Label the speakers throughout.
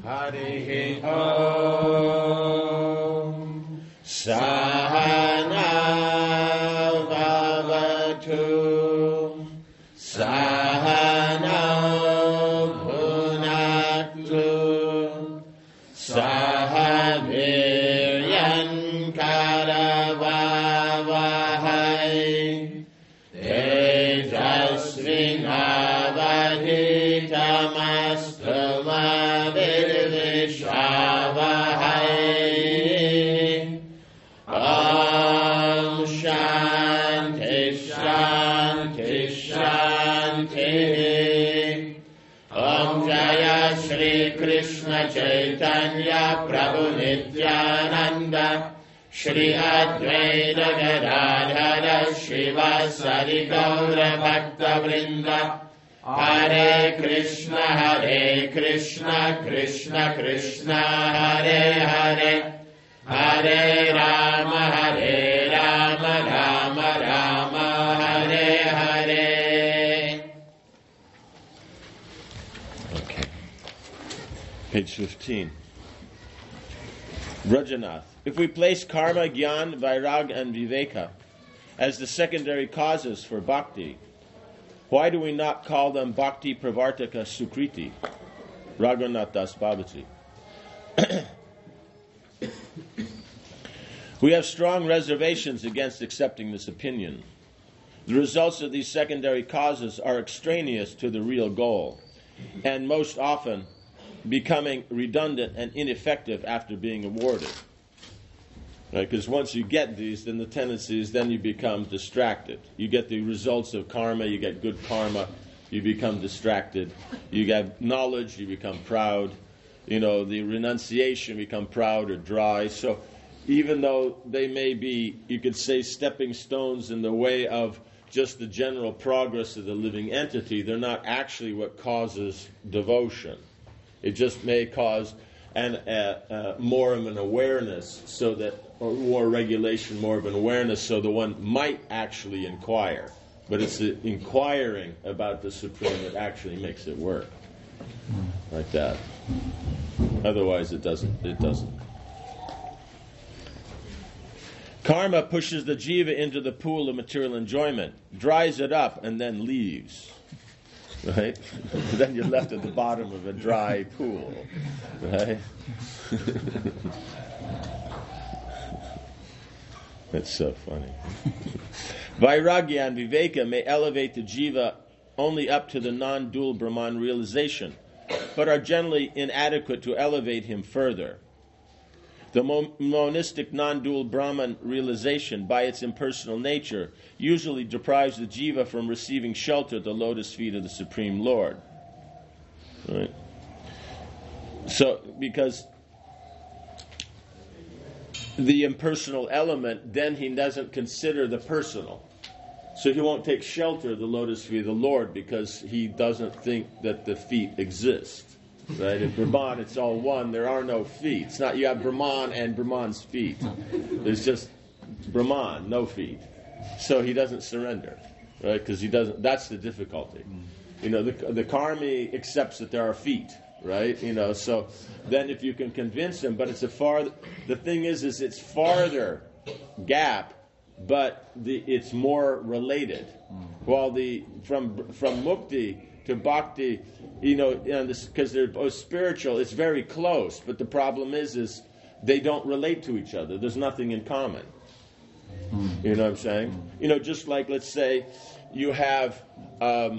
Speaker 1: Harihi Om. Sahana Bhavatu. Sahana Bhunaktu. Sahaviryan Karavavahai. Tejasvinavadhitamastu Mavirvishavahai. Om Shanti Shanti Shanti. Om Jaya Shri Krishna Chaitanya Prabhu Nityananda Shri Advaita Gadadhara Shivasari Gaura Bhakta Vrinda Hare Krishna Krishna Krishna Hare Hare Hare Rama Rama Rama Hare Hare.
Speaker 2: Okay. Page 15. Rajanath. If we place karma, gyan, vairag, and viveka as the secondary causes for bhakti, why do we not call them bhakti pravartaka sukriti? Raghunath Das Babaji. We have strong reservations against accepting this opinion. The results of these secondary causes are extraneous to the real goal, and most often becoming redundant and ineffective after being awarded. Right? Because once you get these, then the tendency is then you become distracted. You get the results of karma, you get good karma, you become distracted. You get knowledge, you become proud. The renunciation, become proud or dry. So even though they may be, you could say, stepping stones in the way of just the general progress of the living entity, they're not actually what causes devotion. It just may cause more of an awareness, so that, or more regulation, more of an awareness, so the one might actually inquire. But it's the inquiring about the Supreme that actually makes it work. Like that. Otherwise it doesn't. Karma pushes the jiva into the pool of material enjoyment, dries it up, and then leaves. Right? Then you're left at the bottom of a dry pool. Right? That's so funny. Vairagya and Viveka may elevate the jiva only up to the non-dual Brahman realization, but are generally inadequate to elevate him further. The monistic non-dual Brahman realization, by its impersonal nature, usually deprives the jiva from receiving shelter at the lotus feet of the Supreme Lord. Right? So, because the impersonal element, then he doesn't consider the personal. So he won't take shelter of the lotus feet of the Lord because he doesn't think that the feet exist. Right? In Brahman, it's all one. There are no feet. It's not you have Brahman and Brahman's feet. There's just Brahman, no feet. So he doesn't surrender, right? Because he doesn't. That's the difficulty. The karmi accepts that there are feet, right? So then if you can convince him, but it's the thing is it's farther gap, but it's more related. While from mukti to bhakti, because they're both spiritual, it's very close. But the problem is they don't relate to each other. There's nothing in common. You know what I'm saying? Just like, let's say you have a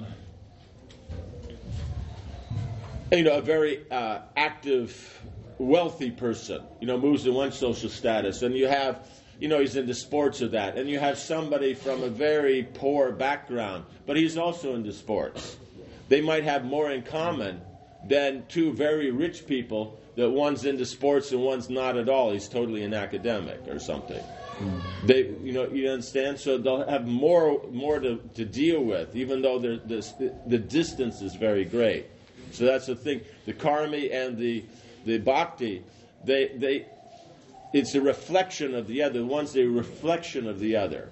Speaker 2: very active, wealthy person, moves in one social status, and you have, he's into sports or that, and you have somebody from a very poor background, but he's also into sports. They might have more in common than two very rich people that one's into sports and one's not at all. He's totally an academic or something. They, you understand? So they'll have more to deal with, even though the distance is very great. So that's the thing. The karmi and the bhakti, it's a reflection of the other. One's a reflection of the other,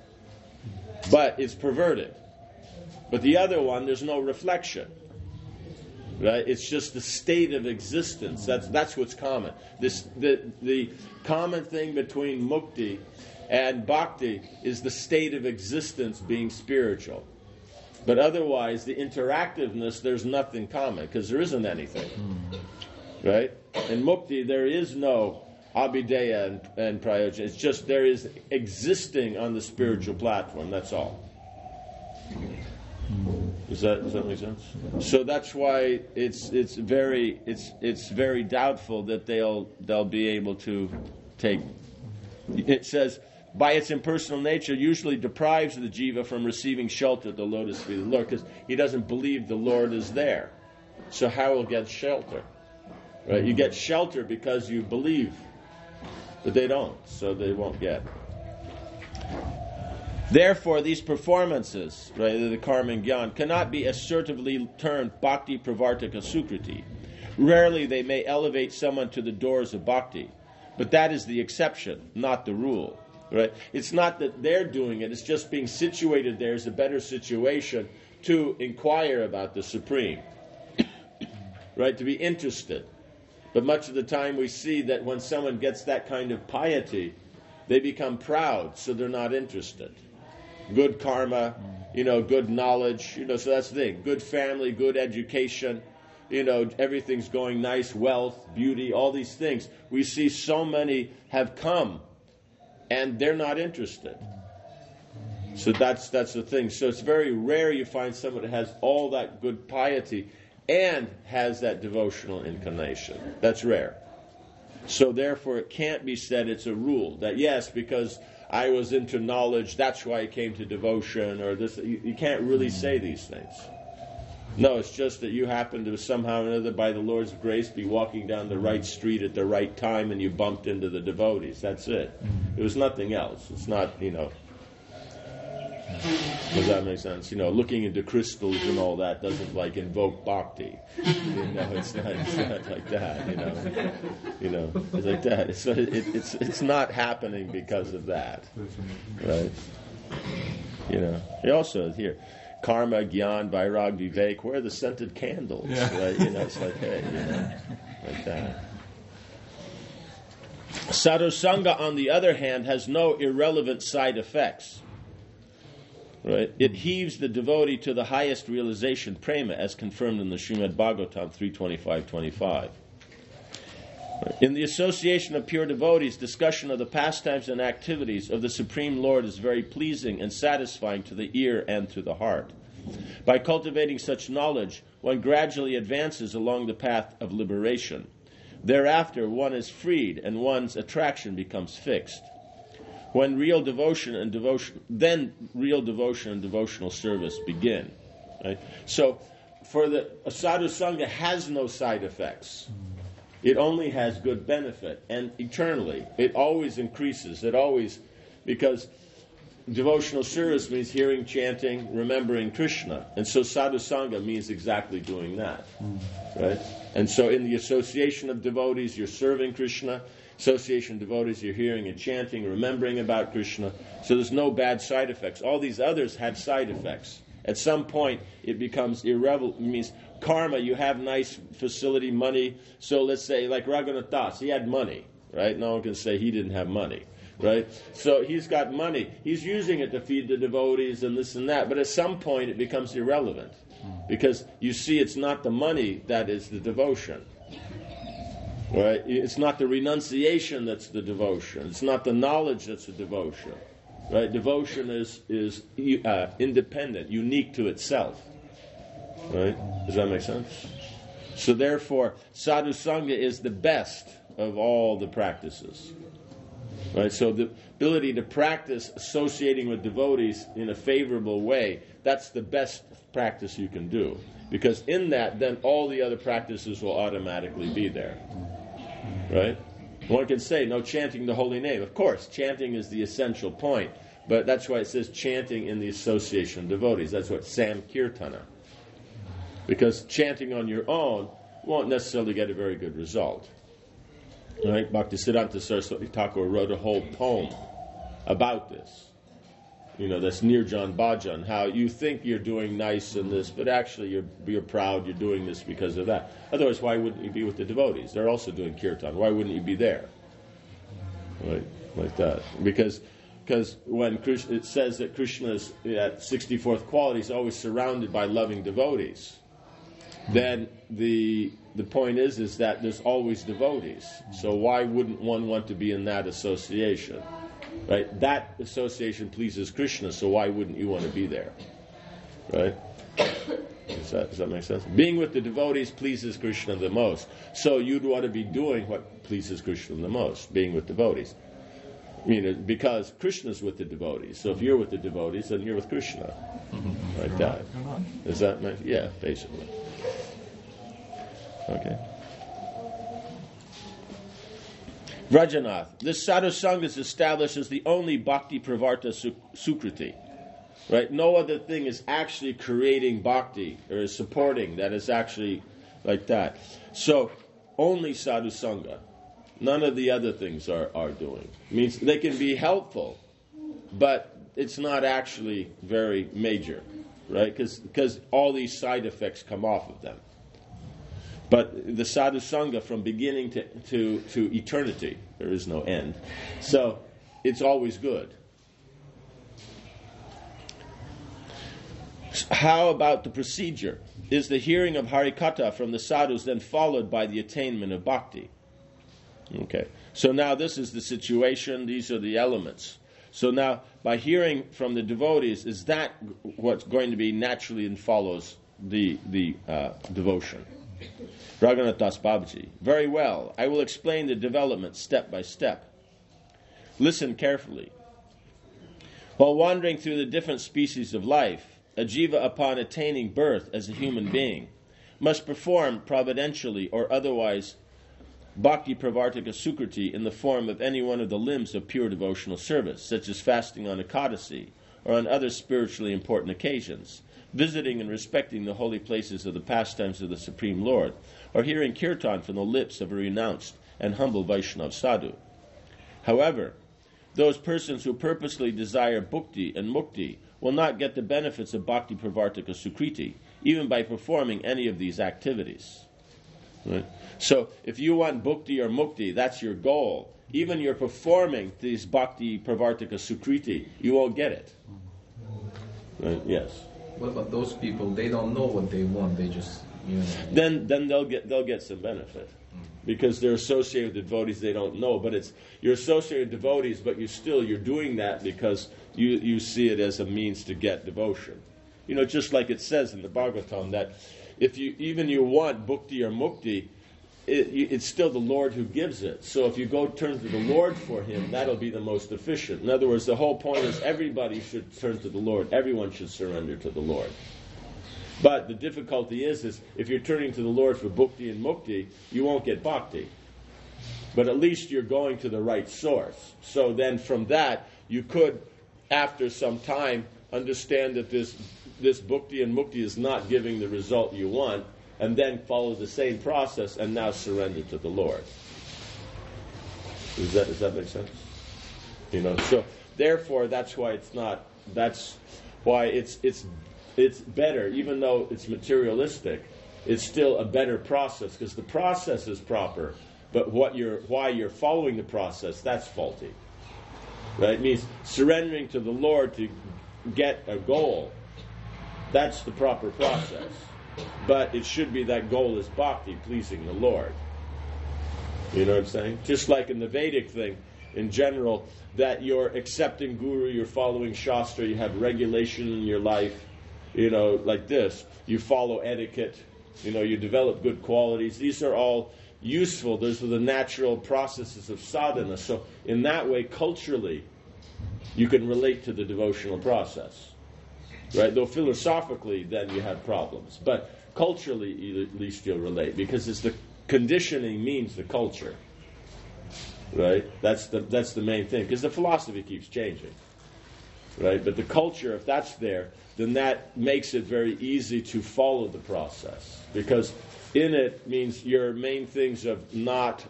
Speaker 2: but it's perverted. But the other one, there's no reflection. Right? It's just the state of existence. That's what's common. The common thing between mukti and bhakti is the state of existence being spiritual. But otherwise, the interactiveness, there's nothing common, because there isn't anything. Right? In mukti, there is no abhideya and prayojan. It's just there is existing on the spiritual platform. That's all. Does that make sense? So that's why it's very doubtful that they'll be able to take. It says, by its impersonal nature, usually deprives the jiva from receiving shelter at the lotus feet of the Lord, because he doesn't believe the Lord is there. So how will he get shelter? Right? You get shelter because you believe, but they don't, so they won't get. Therefore, these performances, right, the karma and gyan, cannot be assertively termed bhakti pravartaka sukriti. Rarely they may elevate someone to the doors of bhakti, but that is the exception, not the rule. Right? It's not that they're doing it, it's just being situated there is a better situation to inquire about the Supreme. Right? To be interested. But much of the time we see that when someone gets that kind of piety, they become proud, so they're not interested. Good karma, good knowledge, so that's the thing. Good family, good education, everything's going nice, wealth, beauty, all these things. We see so many have come, and they're not interested. So that's the thing. So it's very rare you find someone that has all that good piety and has that devotional inclination. That's rare. So therefore it can't be said it's a rule that yes, because I was into knowledge, that's why I came to devotion, or this. You can't really say these things. No, it's just that you happen to somehow or another, by the Lord's grace, be walking down the right street at the right time and you bumped into the devotees. That's it. It was nothing else. It's not, does that make sense? Looking into crystals and all that doesn't invoke bhakti. It's not like that. It's like that. It's not happening because of that, right? He also here, karma, gyan, vairag, vivek. Where are the scented candles? Yeah. Right? It's like hey, like that. Sadhusanga, on the other hand, has no irrelevant side effects. Right? It heaves the devotee to the highest realization, prema, as confirmed in the Srimad Bhagavatam 3:25-25. In the association of pure devotees, discussion of the pastimes and activities of the Supreme Lord is very pleasing and satisfying to the ear and to the heart. By cultivating such knowledge, one gradually advances along the path of liberation. Thereafter, one is freed and one's attraction becomes fixed. When real devotion and devotional service begin. Right? So, for the sadhu sangha has no side effects. It only has good benefit, and eternally. It always increases. Because devotional service means hearing, chanting, remembering Krishna. And so sadhu sangha means exactly doing that. Right? And so in the association of devotees, you're serving Krishna. Association of devotees, you're hearing and chanting, remembering about Krishna. So there's no bad side effects. All these others had side effects. At some point, it becomes irrelevant. It means karma, you have nice facility, money. So let's say, like Raghunath Das, he had money, right? No one can say he didn't have money, right? So he's got money. He's using it to feed the devotees and this and that. But at some point, it becomes irrelevant. Because you see, it's not the money that is the devotion. Right? It's not the renunciation that's the devotion. It's not the knowledge that's the devotion. Right? Devotion is independent, unique to itself. Right? Does that make sense? So therefore, sadhu sangha is the best of all the practices. Right? So the ability to practice associating with devotees in a favorable way, that's the best practice you can do. Because in that, then all the other practices will automatically be there. Right? One can say, no chanting the holy name. Of course, chanting is the essential point. But that's why it says chanting in the association of devotees. That's what Samkirtana. Because chanting on your own won't necessarily get a very good result. Right? Bhaktisiddhanta Saraswati Thakur wrote a whole poem about this. that's Nirjan Bhajan, how you think you're doing nice in this, but actually you're proud you're doing this because of that. Otherwise, why wouldn't you be with the devotees? They're also doing kirtan. Why wouldn't you be there? Right, like that. Because when Krishna, it says that Krishna's at 64th quality is always surrounded by loving devotees, then the point is that there's always devotees. So why wouldn't one want to be in that association? Right? That association pleases Krishna, so why wouldn't you want to be there? Right? Does that make sense? Being with the devotees pleases Krishna the most. So you'd want to be doing what pleases Krishna the most, being with devotees. Because Krishna's with the devotees. So if you're with the devotees, then you're with Krishna. Like that. Does that make sense? Yeah, basically. Okay. Vrajanath. This sadhu sangha is established as the only bhakti pravarta sukriti. Right? No other thing is actually creating bhakti or is supporting that is actually like that. So only sadhu sangha. None of the other things are doing. Means they can be helpful, but it's not actually very major, right? Because all these side effects come off of them. But the sadhu sangha from beginning to eternity, there is no end. So it's always good. How about the procedure? Is the hearing of Harikatha from the sadhus then followed by the attainment of bhakti? Okay. So now this is the situation, these are the elements. So now, by hearing from the devotees, is that what's going to be naturally and follows the devotion? Raghunath Das Babaji. Very well. I will explain the development step by step. Listen carefully. While wandering through the different species of life, a jiva upon attaining birth as a human being must perform providentially or otherwise bhakti pravartika sukriti in the form of any one of the limbs of pure devotional service, such as fasting on Ekadasi or on other spiritually important occasions, visiting and respecting the holy places of the pastimes of the Supreme Lord, or hearing kirtan from the lips of a renounced and humble Vaishnava sadhu. However, those persons who purposely desire bhukti and mukti will not get the benefits of bhakti pravartika sukriti, even by performing any of these activities. Right? So, if you want bhukti or mukti, that's your goal. Even you're performing these bhakti pravartika sukriti, you won't get it. Right? Yes.
Speaker 3: What about those people? They don't know what they want. They just,
Speaker 2: Then they'll get some benefit because they're associated with devotees they don't know. But you're associated with devotees, but you're doing that because you see it as a means to get devotion. Just like it says in the Bhagavatam that if you want bhukti or mukti, it's still the Lord who gives it. So if you go turn to the Lord for Him, that'll be the most efficient. In other words, the whole point is everybody should turn to the Lord. Everyone should surrender to the Lord. But the difficulty is if you're turning to the Lord for bhukti and mukti, you won't get bhakti. But at least you're going to the right source. So then from that, you could, after some time, understand that this bhukti and mukti is not giving the result you want, and then follow the same process and now surrender to the Lord. Does that make sense? So therefore that's why it's better, even though it's materialistic, it's still a better process because the process is proper, but why you're following the process, that's faulty. Right? It means surrendering to the Lord to get a goal. That's the proper process. But it should be that goal is bhakti, pleasing the Lord. You know what I'm saying? Just like in the Vedic thing, in general, that you're accepting Guru, you're following Shastra, you have regulation in your life, like this. You follow etiquette, you develop good qualities. These are all useful. Those are the natural processes of sadhana. So in that way, culturally, you can relate to the devotional process. Right? Though philosophically, then you have problems. But culturally, at least you'll relate. Because it's the conditioning means the culture. Right? That's the main thing. Because the philosophy keeps changing. Right? But the culture, if that's there, then that makes it very easy to follow the process. Because in it means your main things of not,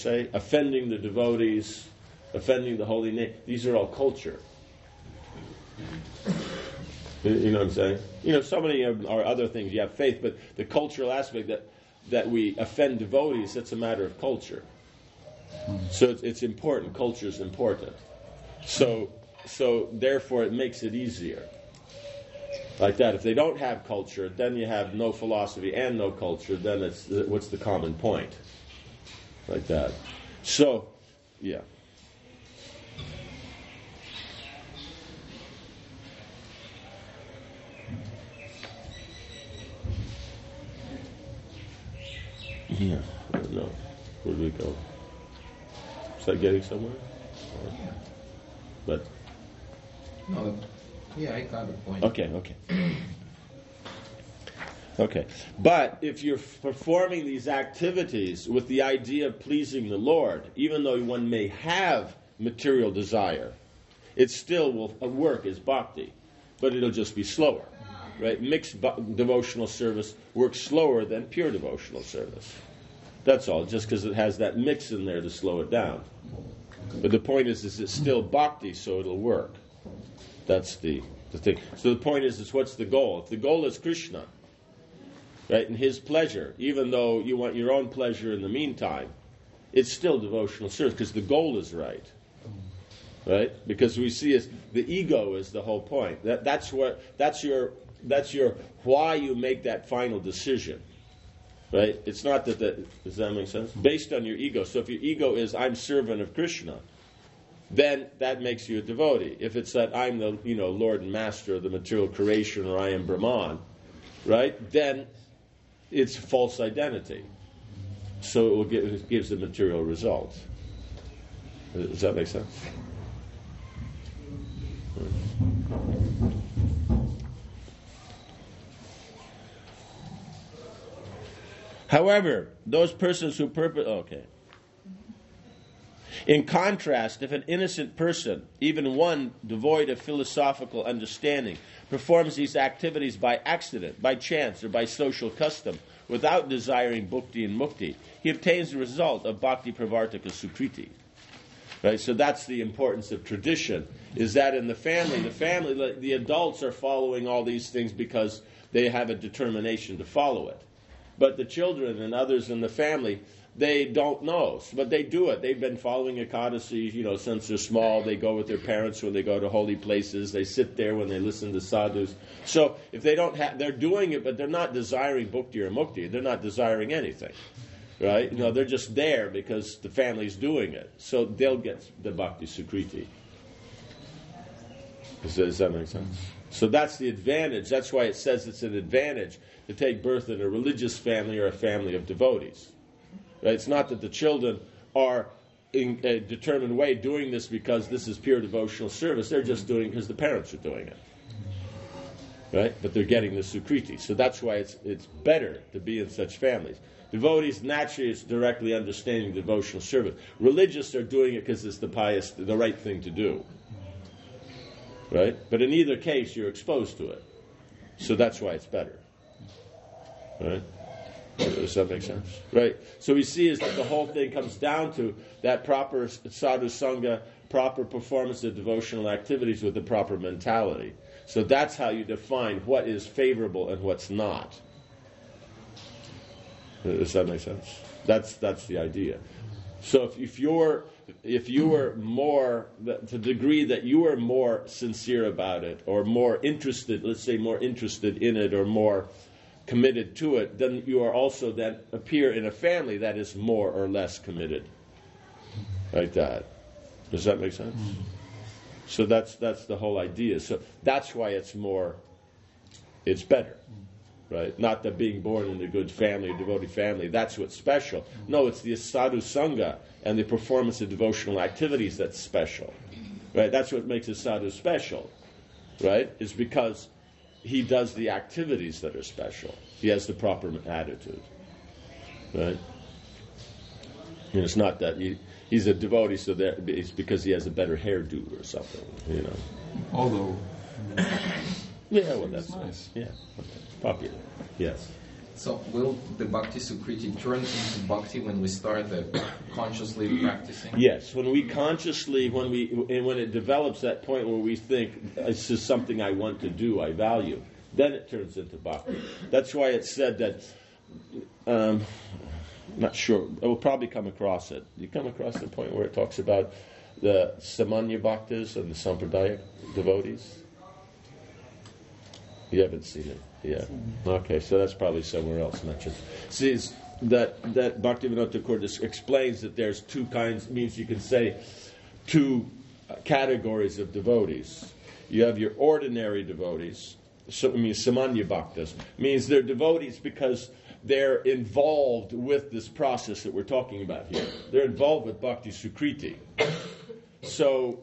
Speaker 2: offending the devotees, offending the holy name. These are all culture. You know what I'm saying? So many are other things. You have faith, but the cultural aspect that we offend devotees, that's a matter of culture. So it's important. Culture is important. So therefore it makes it easier. Like that. If they don't have culture, then you have no philosophy and no culture, then it's what's the common point? Like that. So, yeah. Yeah, I don't know. Where do we go? Is that getting somewhere? But
Speaker 3: No, yeah, I got the point.
Speaker 2: okay. Okay. But if you're performing these activities with the idea of pleasing the Lord, even though one may have material desire, it still will work as bhakti, but it'll just be slower. Right? Mixed devotional service works slower than pure devotional service. That's all, just because it has that mix in there to slow it down. But the point is it's still bhakti, so it'll work. That's the thing. So the point is what's the goal? If the goal is Krishna, right, and His pleasure, even though you want your own pleasure in the meantime, it's still devotional service because the goal is right. Right? Because we see the ego is the whole point. That's your why you make that final decision. Right? It's not that does that make sense? Based on your ego. So if your ego is I'm servant of Krishna, then that makes you a devotee. If it's that I'm the Lord and Master of the material creation, or I am Brahman, right? Then it's false identity. So it gives the material results. Does that make sense? However, those persons who in contrast, if an innocent person, even one devoid of philosophical understanding, performs these activities by accident, by chance, or by social custom, without desiring bhukti and mukti, he obtains the result of bhakti pravartaka sukriti. Right? So that's the importance of tradition, is that in the family, the adults are following all these things because they have a determination to follow it. But the children and others in the family, they don't know, but they do it. They've been following Ekadasi, since they're small. They go with their parents when they go to holy places. They sit there when they listen to sadhus. So if they don't they're doing it, but they're not desiring bhukti or mukti. They're not desiring anything, right? They're just there because the family's doing it. So they'll get the bhakti sukriti. Does that make sense? So that's the advantage. That's why it says it's an advantage to take birth in a religious family or a family of devotees. Right? It's not that the children are in a determined way doing this because this is pure devotional service. They're just doing it because the parents are doing it. Right? But they're getting the sukriti. So that's why it's better to be in such families. Devotees naturally is directly understanding devotional service. Religious are doing it because it's the right thing to do. Right? But in either case, you're exposed to it. So that's why it's better. Right? Does that make sense? Right. So we see is that the whole thing comes down to that proper sadhu sangha, proper performance of devotional activities with the proper mentality. So that's how you define what is favorable and what's not. Does that make sense? That's the idea. So if you were more, to the degree that you were more sincere about it, or more interested, let's say more interested in it, or more committed to it, then you are also then appear in a family that is more or less committed. Like that. Does that make sense? So that's the whole idea. So that's why it's better. Right? Not that being born in a good family, a devotee family, that's what's special. No, it's the sadhu sangha and the performance of devotional activities that's special. Right? That's what makes a sadhu special. Right? Is because he does the activities that are special. He has the proper attitude. Right? And it's not that he's a devotee, so that it's because he has a better hairdo or something.
Speaker 4: Although,
Speaker 2: yeah, well, that's
Speaker 4: nice.
Speaker 2: Yeah, popular. Yes.
Speaker 3: So will the Bhakti Sukriti turn into Bhakti when we start consciously practicing?
Speaker 2: Yes, when we consciously, when it develops that point where we think, this is something I want to do, I value, then it turns into Bhakti. That's why it's said that, not sure, we'll probably come across it. You come across the point where it talks about the Samanya Bhaktas and the Sampradaya devotees? You haven't seen it? Yeah. Okay, so that's probably somewhere else, not just... See, that Bhaktivinoda Thakur explains that there's two kinds, means you can say two categories of devotees. You have your ordinary devotees, so it means Samanya Bhaktas, means they're devotees because they're involved with this process that we're talking about here. They're involved with Bhakti Sukriti. So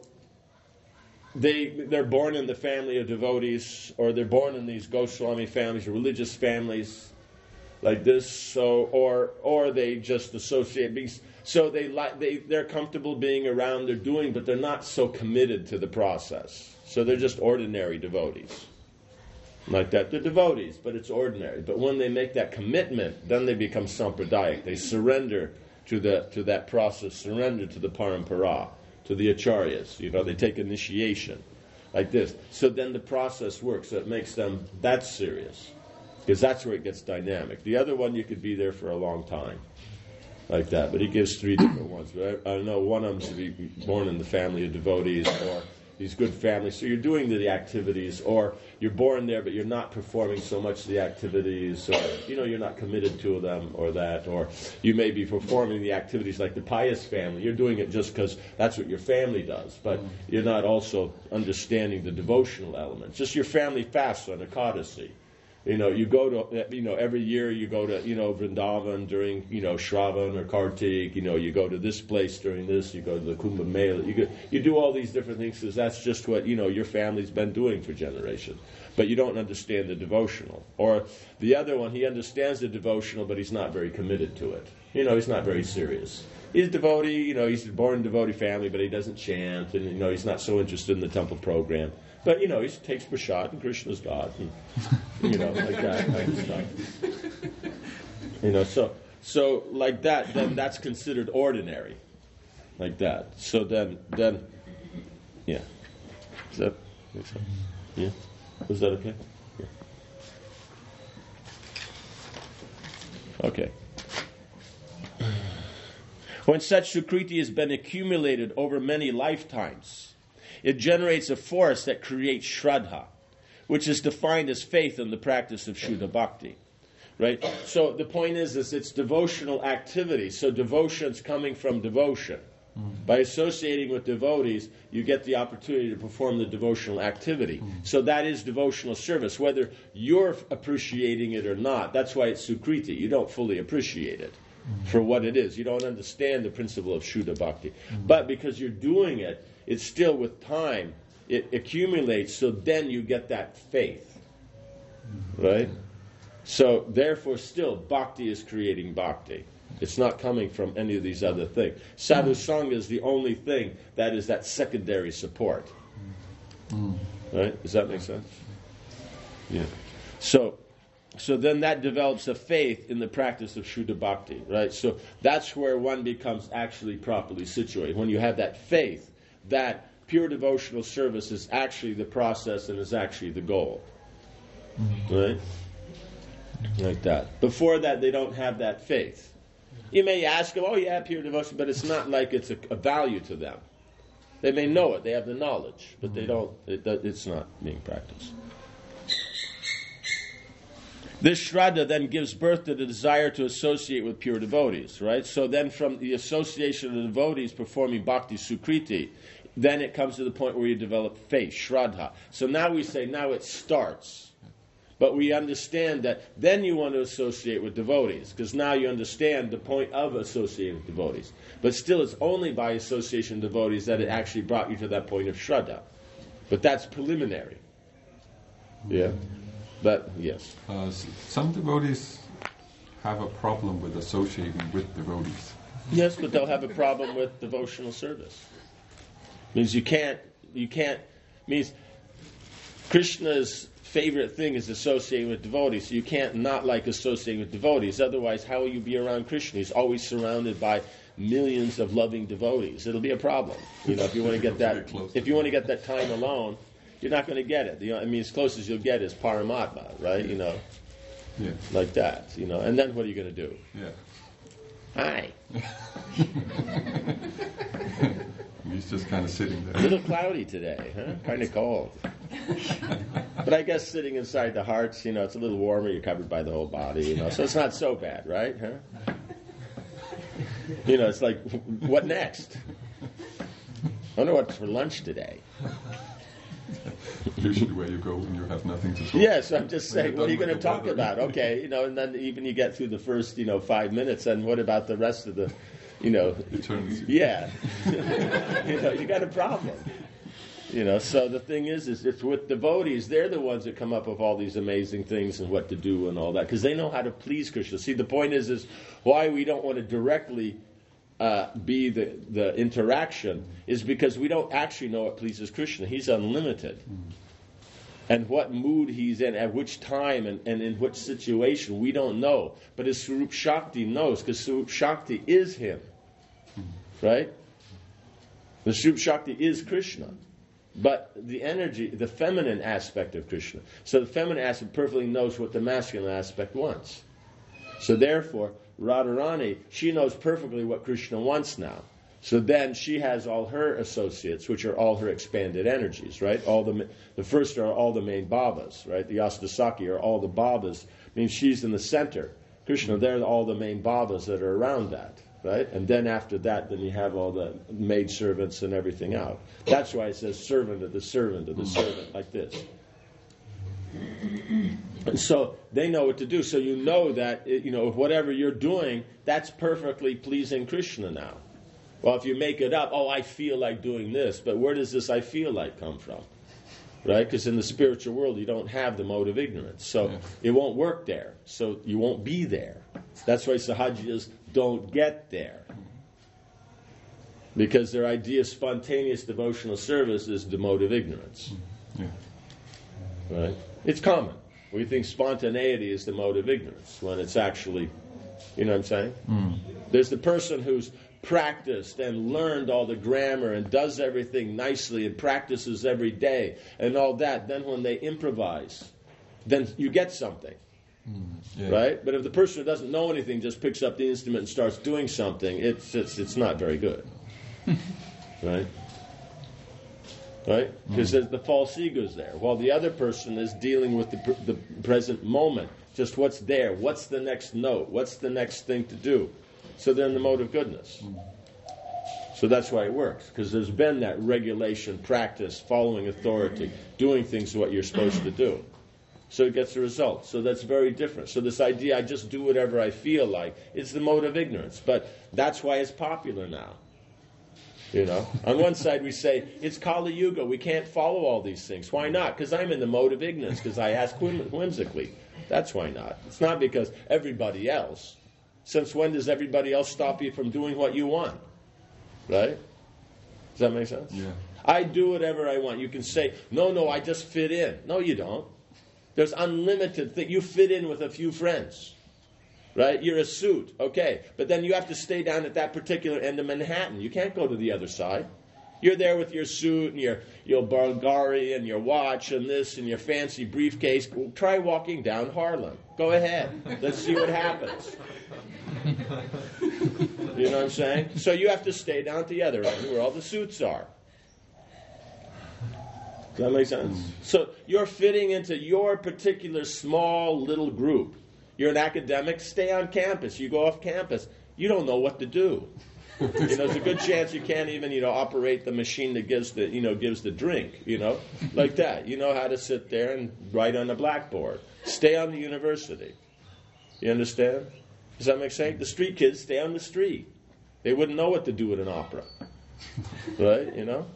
Speaker 2: they're born in the family of devotees, or they're born in these Goswami families, religious families like this. So, or they just associate. So they're comfortable being around. They're doing, but they're not so committed to the process. So they're just ordinary devotees, like that. They're devotees, but it's ordinary. But when they make that commitment, then they become sampradayic. They surrender to that process. Surrender to the parampara, to the acharyas. They take initiation like this. So then the process works. So it makes them that serious, because that's where it gets dynamic. The other one, you could be there for a long time, like that. But he gives three different ones. But I know one of them is to be born in the family of devotees, or these good families. So you're doing the activities, or you're born there, but you're not performing so much the activities, or you're not committed to them, or that, or you may be performing the activities like the pious family. You're doing it just because that's what your family does, but you're not also understanding the devotional elements. Just your family fasts on Ekadasi. You go to, every year you go to, Vrindavan during, Shravan or Kartik, you go to this place during this, you go to the Kumbh Mela, you do all these different things because that's just what, your family's been doing for generations. But you don't understand the devotional. Or the other one, he understands the devotional, but he's not very committed to it. He's not very serious. He's a devotee, he's born in a devotee family, but he doesn't chant, and, he's not so interested in the temple program. But, he takes prasad, and Krishna's God, and, like that kind of stuff. So like that, then that's considered ordinary, like that. So then, yeah. Is that, make sense? Yeah? Was that okay? Yeah. Okay. When such Sukriti has been accumulated over many lifetimes, it generates a force that creates Shraddha, which is defined as faith in the practice of Shuddha Bhakti. Right? So the point is it's devotional activity. So devotion's coming from devotion. By associating with devotees, you get the opportunity to perform the devotional activity. So that is devotional service, whether you're appreciating it or not. That's why it's Sukriti. You don't fully appreciate it for what it is. You don't understand the principle of Shuddha Bhakti. But because you're doing it, it's still with time, it accumulates, so then you get that faith. Right? So therefore still, Bhakti is creating Bhakti. It's not coming from any of these other things. Sadhu Sangha is the only thing that is that secondary support. Right? Does that make sense? Yeah. So then that develops a faith in the practice of Shuddha Bhakti. Right? So that's where one becomes actually properly situated. When you have that faith, that pure devotional service is actually the process and is actually the goal. Right? Like that. Before that, they don't have that faith. You may ask them, pure devotion, but it's not like it's a value to them. They may know it, they have the knowledge, but they don't. It's not being practiced. This Shraddha then gives birth to the desire to associate with pure devotees, right? So then from the association of the devotees performing Bhakti Sukriti, then it comes to the point where you develop faith, Shraddha. So now we say, now it starts. But we understand that then you want to associate with devotees, because now you understand the point of associating with devotees. But still, it's only by association with devotees that it actually brought you to that point of Shraddha. But that's preliminary. Yeah? But, yes.
Speaker 4: Some devotees have a problem with associating with devotees.
Speaker 2: Yes, but they'll have a problem with devotional service. Means you can't, means Krishna's favorite thing is associating with devotees. So you can't not like associating with devotees. Otherwise, how will you be around Krishna? He's always surrounded by millions of loving devotees. It'll be a problem. If you want to get that, if you want to get that time alone, you're not going to get it. As close as you'll get is Paramatma, right?
Speaker 4: Yeah.
Speaker 2: Like that. And then what are you going to do?
Speaker 4: Yeah.
Speaker 2: Hi.
Speaker 4: He's just kind of sitting
Speaker 2: A
Speaker 4: there.
Speaker 2: little cloudy today, huh? Kind of cold. But I guess sitting inside the hearts, it's a little warmer. You're covered by the whole body, so it's not so bad, right? Huh? It's like, what next? I wonder what's for lunch today.
Speaker 4: Usually where you go when you have nothing to talk.
Speaker 2: Yes, I'm just
Speaker 4: When
Speaker 2: saying,
Speaker 4: you're
Speaker 2: what are you
Speaker 4: done
Speaker 2: going to
Speaker 4: with
Speaker 2: talk
Speaker 4: the
Speaker 2: about?
Speaker 4: weather.
Speaker 2: Okay, and then even you get through the first, 5 minutes, and what about the rest of the,
Speaker 4: Eternity.
Speaker 2: yeah. You got a problem. So the thing is it's with devotees, they're the ones that come up with all these amazing things and what to do and all that, because they know how to please Krishna. See, the point is why we don't want to directly be the interaction is because we don't actually know what pleases Krishna. He's unlimited. And what mood he's in, at which time, and in which situation, we don't know. But his Swarup Shakti knows, because Swarup Shakti is him. Right? The Swarup Shakti is Krishna. But the energy, the feminine aspect of Krishna. So the feminine aspect perfectly knows what the masculine aspect wants. So therefore, Radharani, she knows perfectly what Krishna wants now. So then she has all her associates, which are all her expanded energies, right? The first are all the main Bhavas, right? The Astasaki are all the Bhavas. Means she's in the center. Krishna, they're all the main Bhavas that are around that, right? And then after that, then you have all the maid servants and everything out. That's why it says servant of the servant of the servant, like this. And so they know what to do. So you know that, whatever you're doing, that's perfectly pleasing Krishna now. Well, if you make it up, I feel like doing this, but where does this I feel like come from? Right? Because in the spiritual world, you don't have the mode of ignorance. So it won't work there. So you won't be there. That's why Sahajiyas don't get there. Because their idea of spontaneous devotional service is the mode of ignorance.
Speaker 4: Yeah.
Speaker 2: Right? It's common. We think spontaneity is the mode of ignorance, when it's actually, you know what I'm saying? There's the person who's practiced and learned all the grammar and does everything nicely and practices every day and all that. Then when they improvise, then you get something.
Speaker 4: Yeah.
Speaker 2: Right? But if the person who doesn't know anything just picks up the instrument and starts doing something, it's not very good. Right? Right? Because there's the false ego's there, while the other person is dealing with the present moment. Just what's there, what's the next note, what's the next thing to do. So they're in the mode of goodness. So that's why it works, because there's been that regulation, practice, following authority, doing things what you're supposed to do. So it gets the result. So that's very different. So this idea, I just do whatever I feel like, it's the mode of ignorance. But that's why it's popular now. On one side we say, it's Kali Yuga, we can't follow all these things. Why not? Because I'm in the mode of ignorance, because I ask whimsically. That's why not. It's not because everybody else. Since when does everybody else stop you from doing what you want? Right? Does that make sense?
Speaker 4: Yeah.
Speaker 2: I do whatever I want. You can say, no, I just fit in. No, you don't. There's unlimited things. You fit in with a few friends. Right? You're a suit. Okay. But then you have to stay down at that particular end of Manhattan. You can't go to the other side. You're there with your suit and your Bulgari and your watch and this and your fancy briefcase. Well, try walking down Harlem. Go ahead. Let's see what happens. You know what I'm saying? So you have to stay down at the other end where all the suits are. Does that make sense? So you're fitting into your particular small little group. You're an academic, stay on campus. You go off campus, you don't know what to do. There's a good chance you can't even, operate the machine that gives the drink, like that. You know how to sit there and write on a blackboard. Stay on the university. You understand? Does that make sense? The street kids stay on the street. They wouldn't know what to do at an opera. Right?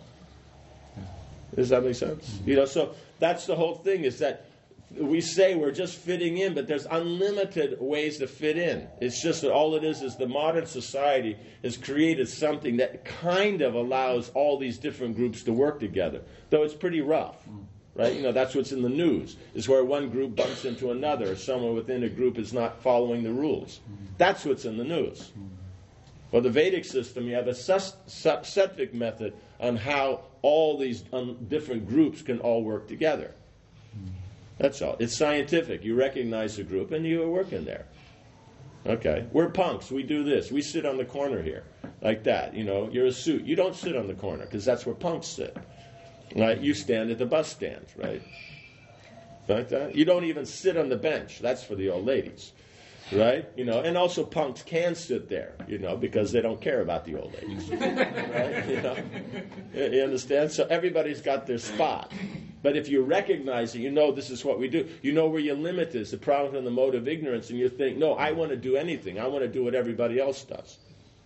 Speaker 2: Does that make sense? So that's the whole thing, is that we say we're just fitting in, but there's unlimited ways to fit in. It's just that all it is the modern society has created something that kind of allows all these different groups to work together, though it's pretty rough. right? You know, that's what's in the news, is where one group bumps into another, or someone within a group is not following the rules. That's what's in the news. For the Vedic system, you have a Sattvic method on how all these different groups can all work together. That's all. It's scientific. You recognize the group and you are working there. Okay. We're punks. We do this. We sit on the corner here. Like that. You know, you're a suit. You don't sit on the corner because that's where punks sit. Right? You stand at the bus stand, right? Like that. You don't even sit on the bench. That's for the old ladies. Right? You know, and also punks can sit there, you know, because they don't care about the old ladies. Right? You know? You understand? So everybody's got their spot. But if you recognize it, you know this is what we do. You know where your limit is, the problem and the mode of ignorance, and you think, no, I want to do anything. I want to do what everybody else does.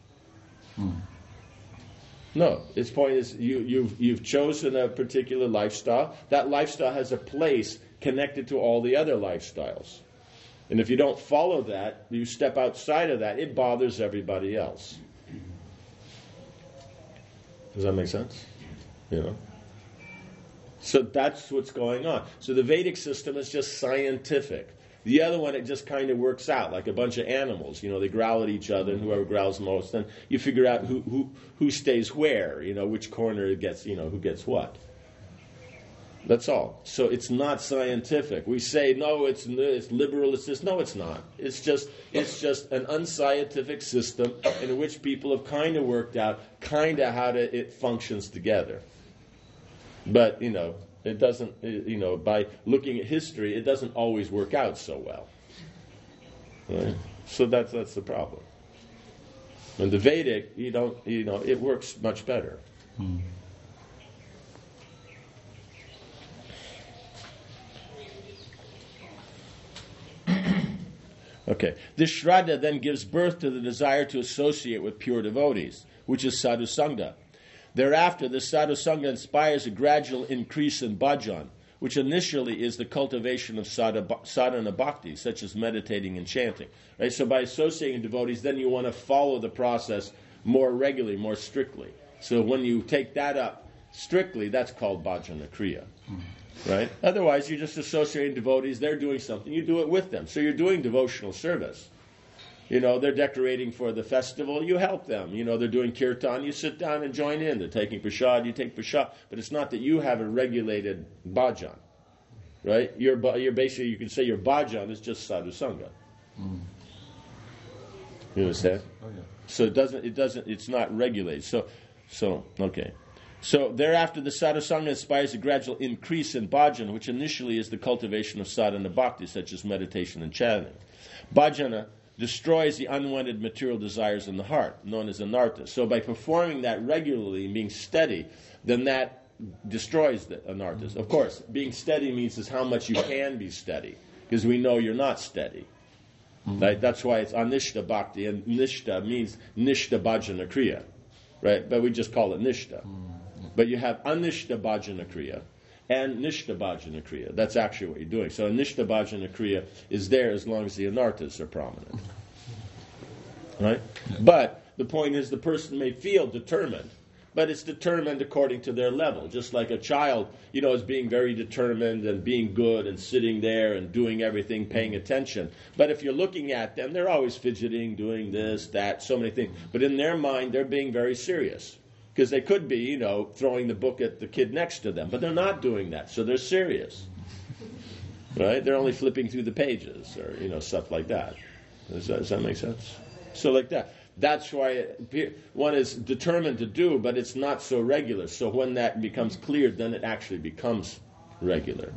Speaker 2: No, its point is you've chosen a particular lifestyle. That lifestyle has a place connected to all the other lifestyles. And if you don't follow that, you step outside of that, it bothers everybody else. Does that make sense? You know? So that's what's going on. So the Vedic system is just scientific. The other one, it just kind of works out like a bunch of animals. You know, they growl at each other, and whoever growls most, then you figure out who stays where, you know, which corner it gets, you know, who gets what. That's all. So it's not scientific. We say, no, it's liberal, it's this. No, it's not. It's just an unscientific system in which people have kind of worked out kind of how it functions together. But, you know, it doesn't, you know, by looking at history, it doesn't always work out so well. Right? So that's the problem. In the Vedic, it works much better. Okay. This Shraddha then gives birth to the desire to associate with pure devotees, which is sadhusanga. Thereafter, the sadhusanga inspires a gradual increase in bhajan, which initially is the cultivation of sadhana bhakti, such as meditating and chanting. Right? So by associating devotees, then you want to follow the process more regularly, more strictly. So when you take that up strictly, that's called bhajana kriya. Right? Otherwise, you're just associating devotees. They're doing something. You do it with them. So you're doing devotional service. You know, they're decorating for the festival. You help them. You know, they're doing kirtan. You sit down and join in. They're taking prasad. You take prasad. But it's not that you have a regulated bhajan. Right? You're basically, you can say your bhajan is just sadhusanga. You understand?
Speaker 4: Oh, yeah.
Speaker 2: So it's not regulated. So okay. So thereafter, the sadhusanga inspires a gradual increase in bhajana, which initially is the cultivation of sadhana bhakti, such as meditation and chanting. Bhajana destroys the unwanted material desires in the heart, known as anartha. So by performing that regularly and being steady, then that destroys the anarthas. Of course, being steady means is how much you can be steady, because we know you're not steady. Right? That's why it's anishta bhakti, and nishta means nishta bhajana kriya. Right? But we just call it nishta. But you have anishta bhajana kriya and nishta bhajana kriya. That's actually what you're doing. So anishta bhajana kriya is there as long as the anarthas are prominent. Right? Yeah. But the point is the person may feel determined, but it's determined according to their level. Just like a child, you know, is being very determined and being good and sitting there and doing everything, paying attention. But if you're looking at them, they're always fidgeting, doing this, that, so many things. But in their mind, they're being very serious. Because they could be, you know, throwing the book at the kid next to them. But they're not doing that, so they're serious. Right? They're only flipping through the pages or, you know, stuff like that. Does that make sense? So like that. That's why one is determined to do, but it's not so regular. So when that becomes clear, then it actually becomes regular.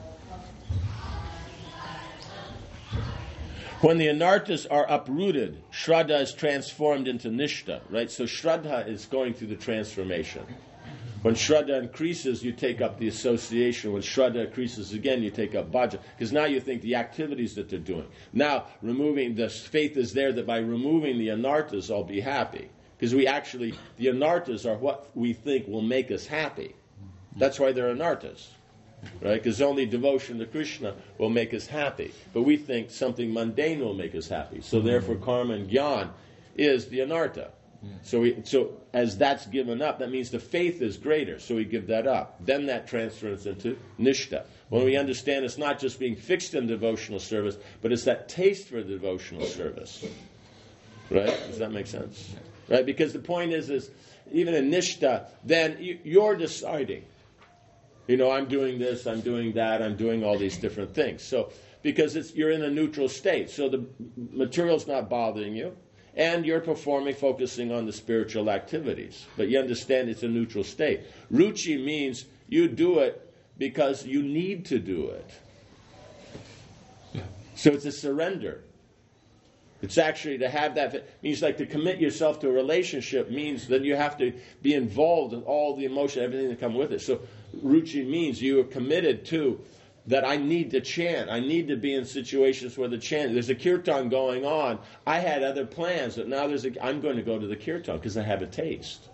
Speaker 2: When the anarthas are uprooted, Shraddha is transformed into Nishta, right? So Shraddha is going through the transformation. When Shraddha increases, you take up the association. When Shraddha increases again, you take up Bhaja. Because now you think the activities that they're doing. Now, removing the faith is there that by removing the anarthas, I'll be happy. Because the anarthas are what we think will make us happy. That's why they're anarthas. Right? Because only devotion to Krishna will make us happy. But we think something mundane will make us happy. So therefore karma and jnana is the anartha. So as that's given up, that means the faith is greater, so we give that up. Then that transfers into nishta. When we understand it's not just being fixed in devotional service, but it's that taste for devotional service. Right? Does that make sense? Right? Because the point is even in nishta, then you're deciding. I'm doing this, I'm doing that, I'm doing all these different things. So, because you're in a neutral state, so the material's not bothering you, and you're focusing on the spiritual activities. But you understand it's a neutral state. Ruchi means you do it because you need to do it.
Speaker 4: Yeah.
Speaker 2: So it's a surrender. It's actually to have that. It means like to commit yourself to a relationship means that you have to be involved in all the emotion, everything that comes with it. So ruchi means you are committed to that I need to chant. I need to be in situations where there's a kirtan going on. I had other plans, but now I'm going to go to the kirtan because I have a taste.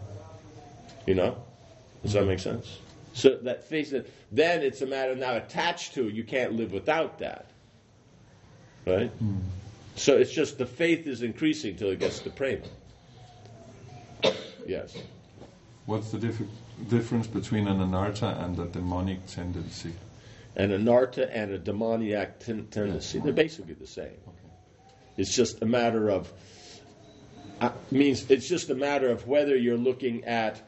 Speaker 2: Does that make sense? So that face it, then it's a matter of now attached to it. You can't live without that. Right? So it's just the faith is increasing till it gets to prema. Yes.
Speaker 4: What's the difference between an anartha and a demonic tendency?
Speaker 2: An anartha and a demoniac tendency, they're basically the same. It's just a matter of whether you're looking at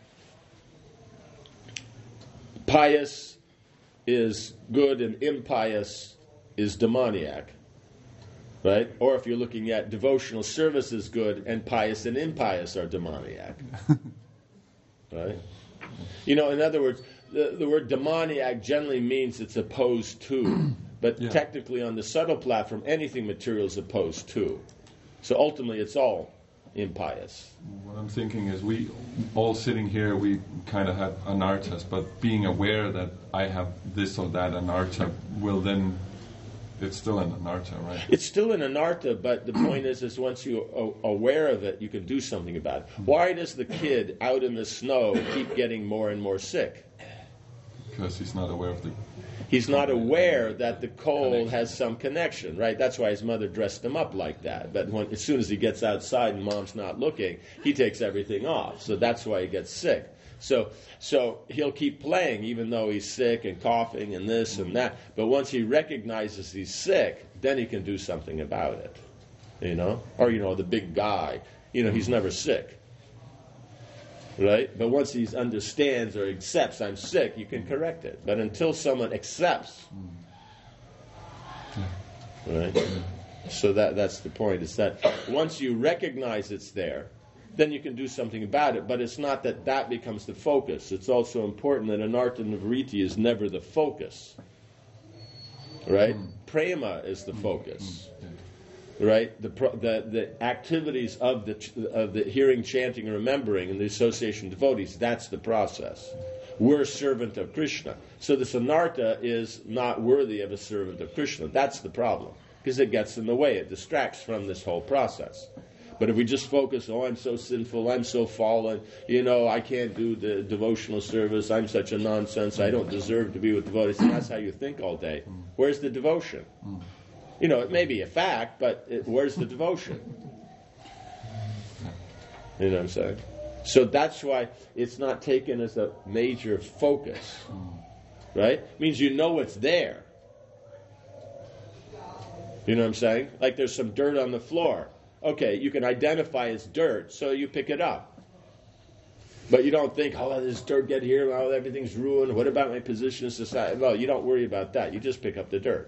Speaker 2: pious is good and impious is demoniac, right? Or if you're looking at devotional service is good and pious and impious are demoniac, right? In other words, the word demoniac generally means it's opposed to, but technically on the subtle platform, anything material is opposed to. So ultimately, it's all impious.
Speaker 4: What I'm thinking is we all sitting here, we kind of have anarthas, but being aware that I have this or that anartha will then, it's still an anartha, right?
Speaker 2: It's still an anartha, but the point is once you're aware of it, you can do something about it. Why does the kid out in the snow keep getting more and more sick?
Speaker 4: Because he's not aware of
Speaker 2: He's not aware that the cold has some connection, right? That's why his mother dressed him up like that. But as soon as he gets outside and mom's not looking, he takes everything off. So that's why he gets sick. So he'll keep playing even though he's sick and coughing and this and that. But once he recognizes he's sick, then he can do something about it. Or the big guy, he's never sick. Right? But once he understands or accepts I'm sick, you can correct it. But until someone accepts, right? So that's the point. Is that once you recognize it's there, then you can do something about it. But it's not that becomes the focus. It's also important that anartha and vritti is never the focus. Right? Prema is the focus. Right, the activities of the hearing, chanting, and remembering, and the association of devotees. That's the process. We're a servant of Krishna. So this anartha is not worthy of a servant of Krishna. That's the problem because it gets in the way. It distracts from this whole process. But if we just focus, I'm so sinful, I'm so fallen, I can't do the devotional service. I'm such a nonsense. I don't deserve to be with devotees. And that's how you think all day. Where's the devotion? It may be a fact, but where's the devotion? You know what I'm saying? So that's why it's not taken as a major focus. Right? It means it's there. You know what I'm saying? Like there's some dirt on the floor. Okay, you can identify as dirt, so you pick it up. But you don't think, this dirt get here, everything's ruined. What about my position in society? Well, you don't worry about that. You just pick up the dirt.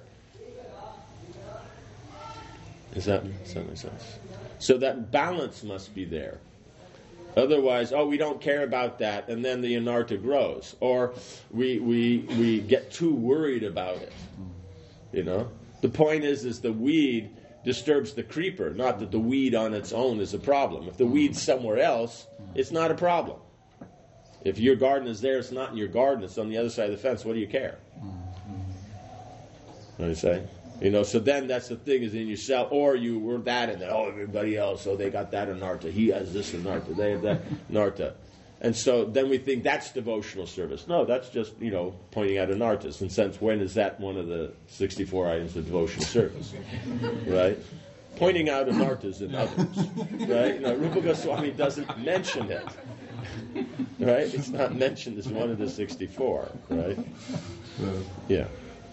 Speaker 2: Does that make sense? So that balance must be there. Otherwise, we don't care about that, and then the anartha grows. Or we get too worried about it. The point is the weed disturbs the creeper, not that the weed on its own is a problem. If the weed's somewhere else, it's not a problem. If your garden is there, it's not in your garden, it's on the other side of the fence, what do you care? What do you say? So then that's the thing is in yourself, or you were that and then, everybody else, they got that anartha, he has this anartha, they have that anartha. And so then we think that's devotional service. No, that's just, pointing out anarthas. In a sense, when is that one of the 64 items of devotional service? Right? pointing out anarthas in others, right? Rupa Goswami doesn't mention it, right? It's not mentioned as one of the 64, right? Yeah.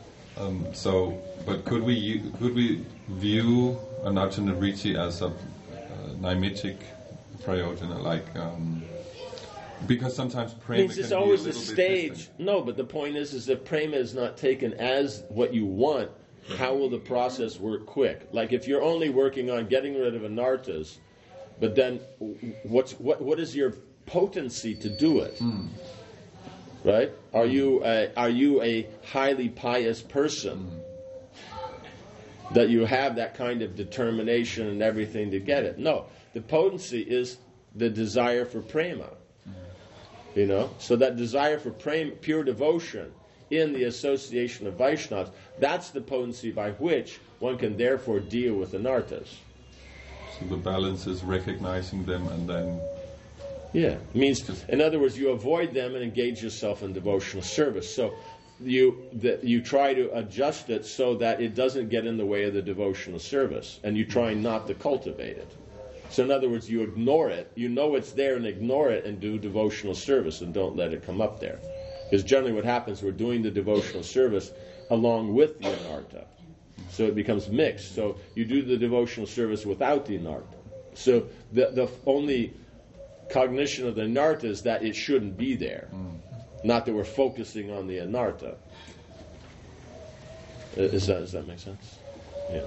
Speaker 4: But could we view Anartha Nivritti as a naimittic prayojana, like because sometimes prema
Speaker 2: means
Speaker 4: can
Speaker 2: it's
Speaker 4: be
Speaker 2: always
Speaker 4: a
Speaker 2: a
Speaker 4: little
Speaker 2: stage.
Speaker 4: bit distant.
Speaker 2: No, but the point is that prema is not taken as what you want. How will the process work quick? Like if you're only working on getting rid of anarthas, but then what is your potency to do it? Right? Are you a highly pious person that you have that kind of determination and everything to get it? No, the potency is the desire for prema. So that desire for prema, pure devotion in the association of Vaishnavas, that's the potency by which one can therefore deal with anarthas.
Speaker 4: So the balance is recognizing them and then...
Speaker 2: Yeah, it means, in other words, you avoid them and engage yourself in devotional service. So you try to adjust it so that it doesn't get in the way of the devotional service, and you try not to cultivate it. So in other words, you ignore it. You know it's there and ignore it and do devotional service and don't let it come up there. Because generally what happens, we're doing the devotional service along with the anartha. So it becomes mixed. So you do the devotional service without the anartha. So the only cognition of the anartha is that it shouldn't be there. Not that we're focusing on the anartha. Does that make sense? Yeah.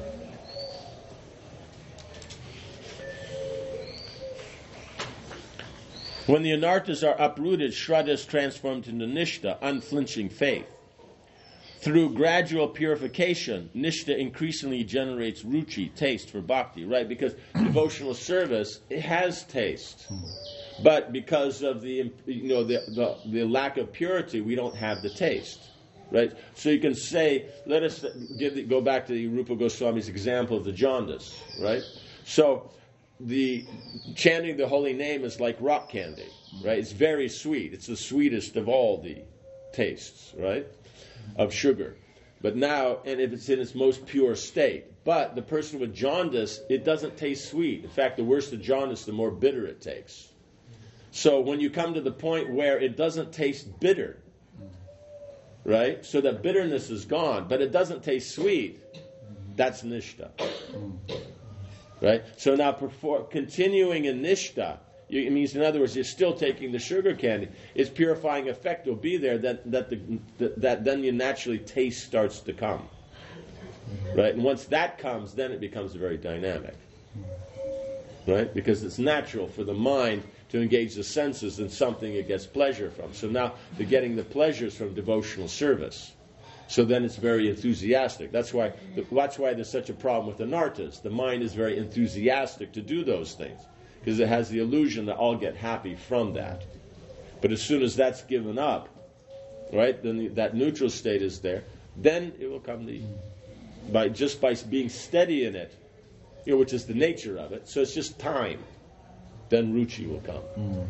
Speaker 2: When the anarthas are uprooted, Shraddha is transformed into Nishtha, unflinching faith. Through gradual purification, Nishtha increasingly generates ruchi, taste for bhakti, right? Because devotional service, it has taste. But because of the lack of purity, we don't have the taste, right? So you can say, let us go back to the Rupa Goswami's example of the jaundice, right? So the chanting the holy name is like rock candy, right? It's very sweet. It's the sweetest of all the tastes, right, of sugar. But now, and if it's in its most pure state. But the person with jaundice, it doesn't taste sweet. In fact, the worse the jaundice, the more bitter it tastes. So when you come to the point where it doesn't taste bitter, right, so that bitterness is gone, but it doesn't taste sweet, that's Nishtha. Right? So now, continuing in Nishtha, it means, in other words, you're still taking the sugar candy. Its purifying effect will be there that then your naturally taste starts to come. Right? And once that comes, then it becomes very dynamic. Right? Because it's natural for the mind to engage the senses in something it gets pleasure from. So now they're getting the pleasures from devotional service. So then it's very enthusiastic. That's why there's such a problem with anarthas. The mind is very enthusiastic to do those things, because it has the illusion that I'll get happy from that. But as soon as that's given up, right, then that neutral state is there, then it will come by being steady in it, which is the nature of it. So it's just time. Then ruchi will come.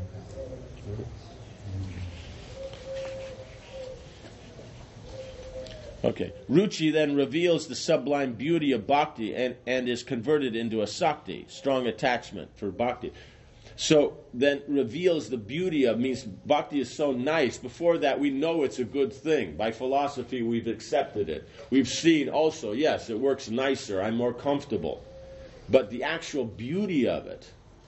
Speaker 2: Okay. Ruchi then reveals the sublime beauty of bhakti and is converted into a sakti, strong attachment for bhakti. So then reveals the beauty of, means bhakti is so nice. Before that, we know it's a good thing. By philosophy, we've accepted it. We've seen also, yes, it works nicer, I'm more comfortable. But the actual beauty of it,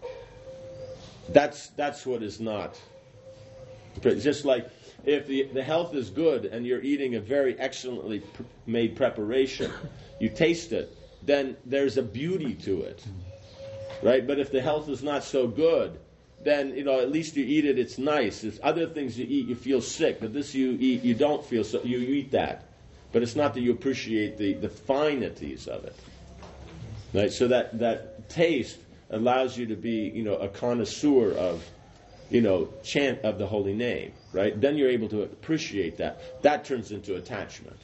Speaker 2: that's what is not. Just like if the health is good and you're eating a very excellently made preparation, you taste it, then there's a beauty to it, right? But if the health is not so good, then at least you eat it. It's nice. There's other things you eat, you feel sick, but this you eat, you don't feel so. You eat that, but it's not that you appreciate the finities of it, right? So that taste allows you to be a connoisseur of chant of the holy name, right? Then you're able to appreciate that. That turns into attachment.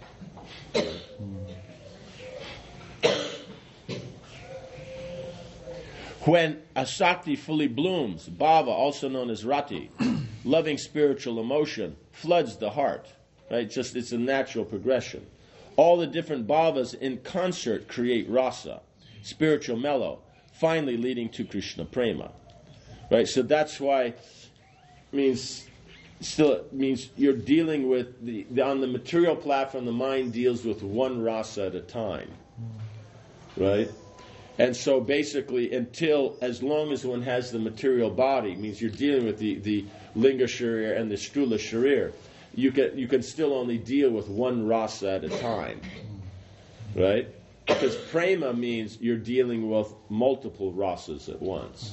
Speaker 2: When asakti fully blooms, bhava, also known as rati, loving spiritual emotion, floods the heart, right? It's a natural progression. All the different bhavas in concert create rasa. spiritual mellow, finally leading to Krishna prema. Right? So that's why means you're dealing with on the material platform, the mind deals with one rasa at a time. Right? And so basically, as long as one has the material body, means you're dealing with the linga sharir and the stula sharir, you can still only deal with one rasa at a time, right? Because prema means you're dealing with multiple rasas at once,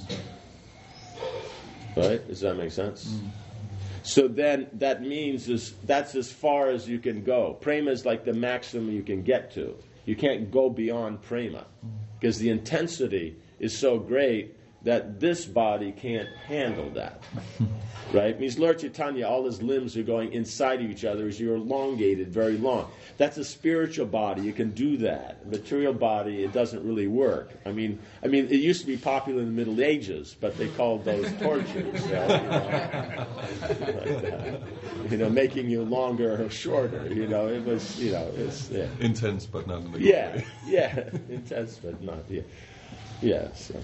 Speaker 2: right? Does that make sense? So then that means that's as far as you can go. Prema is like the maximum you can get to. You can't go beyond prema. Because the intensity is so great that this body can't handle that. Right? It means Lord Chaitanya, all his limbs are going inside of each other as you're elongated very long. That's a spiritual body. You can do that. A material body, it doesn't really work. I mean, it used to be popular in the Middle Ages, but they called those tortures. Making you longer or shorter. It was, it's... Yeah.
Speaker 4: Intense, but not in the good way.
Speaker 2: Yeah, intense, but not, so...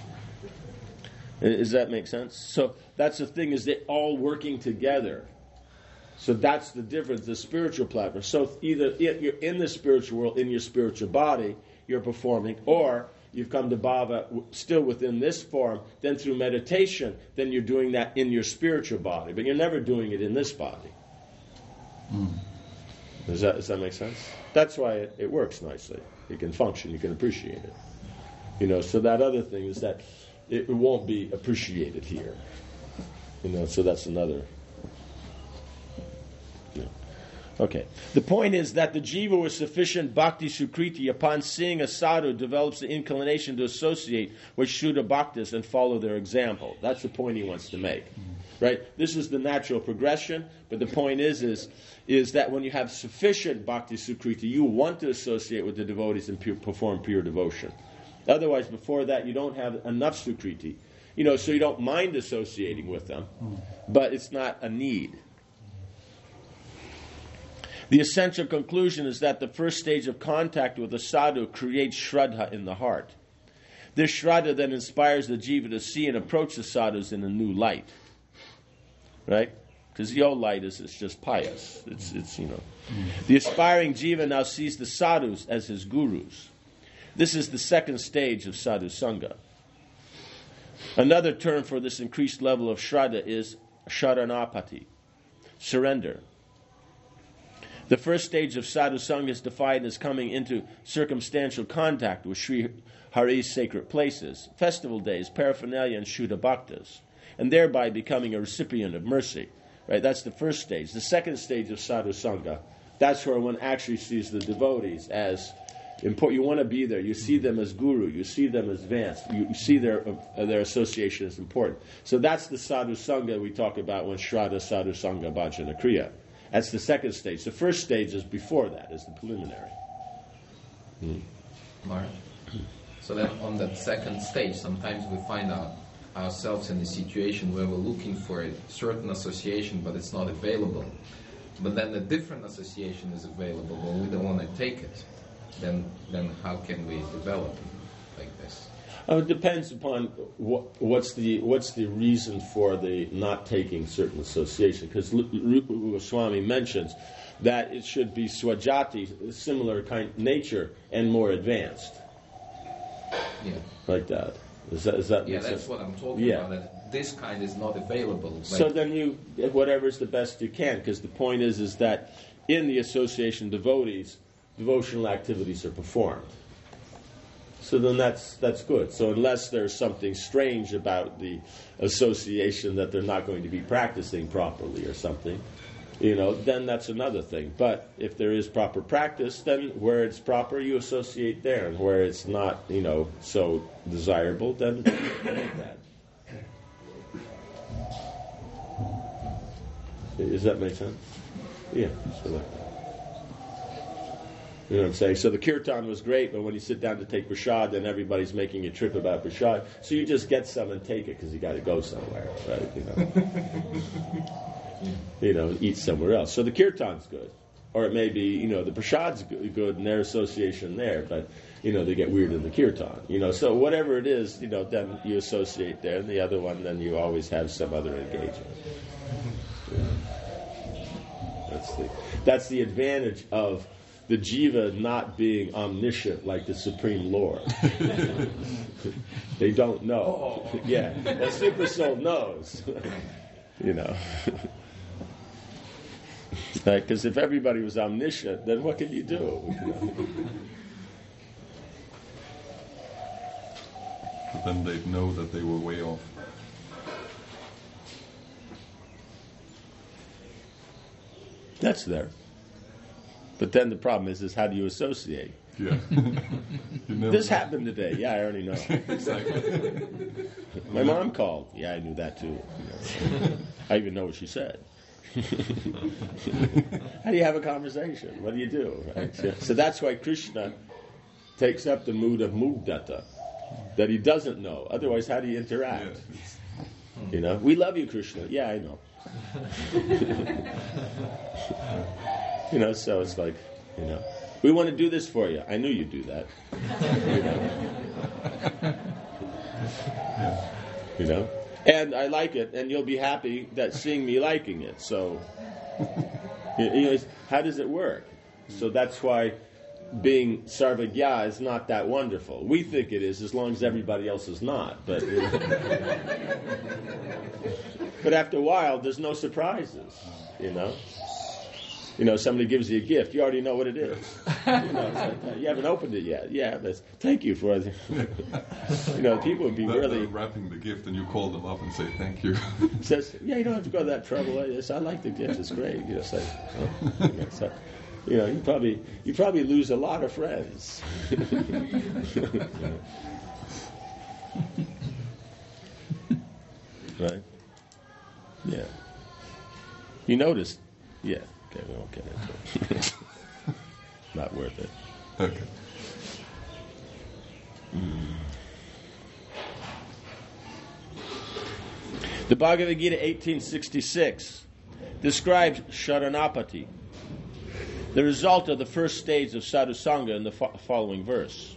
Speaker 2: Does that make sense? So that's the thing, is they're all working together. So that's the difference, the spiritual platform. So either you're in the spiritual world, in your spiritual body, you're performing, or you've come to bhava still within this form, then through meditation, then you're doing that in your spiritual body. But you're never doing it in this body. Does that make sense? That's why it works nicely. You can function, you can appreciate it. So that other thing is that it won't be appreciated here. So that's another. Okay. The point is that the jiva with sufficient bhakti sukriti, upon seeing a sadhu, develops the inclination to associate with Shuddha Bhaktas and follow their example. That's the point he wants to make. Right? This is the natural progression, but the point is that when you have sufficient bhakti sukriti, you want to associate with the devotees and perform pure devotion. Otherwise, before that, you don't have enough sukriti. So you don't mind associating with them, but it's not a need. The essential conclusion is that the first stage of contact with a sadhu creates shraddha in the heart. This shraddha then inspires the jiva to see and approach the sadhus in a new light. Right? Because the old light is just pious. It's. The aspiring jiva now sees the sadhus as his gurus. This is the second stage of sadhu sangha. Another term for this increased level of shraddha is sharanapati, surrender. The first stage of sadhu sangha is defined as coming into circumstantial contact with Sri Hari's sacred places, festival days, paraphernalia, and Shuddha Bhaktas, and thereby becoming a recipient of mercy. Right? That's the first stage. The second stage of sadhu sangha, that's where one actually sees the devotees as important. You want to be there. You see them as guru. You see them as advanced. You see their association as important. So that's the sadhu sangha we talk about when shraddha sadhu sangha bhajana kriya. That's the second stage. The first stage is before that, is the preliminary.
Speaker 3: Mark. So then on that second stage, sometimes we find ourselves in a situation where we're looking for a certain association, but it's not available. But then a different association is available, but we don't want to take it. Then how can we develop like this?
Speaker 2: It depends upon what's the reason for the not taking certain association. Because Rupa Goswami mentions that it should be swajati, similar kind nature, and more advanced.
Speaker 3: Yeah.
Speaker 2: Like that. Is that
Speaker 3: yeah, that's
Speaker 2: sense?
Speaker 3: what I'm talking about. That this kind is not available.
Speaker 2: So then whatever's the best you can. Because the point is that in the association devotees, devotional activities are performed. So then that's good. So unless there's something strange about the association that they're not going to be practicing properly or something, then that's another thing. But if there is proper practice, then where it's proper, you associate there. And where it's not, so desirable, then make that. Does that make sense? Yeah. So like that. You know what I'm saying? So the kirtan was great, but when you sit down to take prasad, then everybody's making a trip about prasad. So you just get some and take it because you got to go somewhere, right? Eat somewhere else. So the kirtan's good. Or it may be, the prasad's good and their association there, but, they get weird in the kirtan. So whatever it is, then you associate there, and the other one, then you always have some other engagement. That's the advantage of the jiva not being omniscient like the Supreme Lord. They don't know. Yeah, the super soul knows. Because if everybody was omniscient, then what can you do?
Speaker 4: But then they'd know that they were way off.
Speaker 2: That's there. But then the problem is how do you associate?
Speaker 4: Yeah.
Speaker 2: This happened today. Yeah, I already know.
Speaker 4: Exactly.
Speaker 2: My mom called. Yeah, I knew that too. I even know what she said. How do you have a conversation? What do you do? Right? So that's why Krishna takes up the mood of mugdata, that he doesn't know. Otherwise, how do you interact?
Speaker 4: Yeah.
Speaker 2: We love you, Krishna. Yeah, I know. So it's like, we want to do this for you. I knew you'd do that. And I like it, and you'll be happy that seeing me liking it. So, how does it work? So that's why being sarvagya is not that wonderful. We think it is, as long as everybody else is not. But but after a while, there's no surprises. Somebody gives you a gift, you already know what it is. You haven't opened it yet. Yeah, thank you for it. People would be really
Speaker 4: wrapping the gift, and you call them up and say thank you.
Speaker 2: Says, yeah, you don't have to go to that trouble. I like the gift; it's great. You probably lose a lot of friends. Right? Yeah. You noticed? Yeah. Okay, we won't get into it. Not worth it.
Speaker 4: Okay.
Speaker 2: The Bhagavad Gita 1866 describes Sharanapati, the result of the first stage of sadhusanga, in the following verse.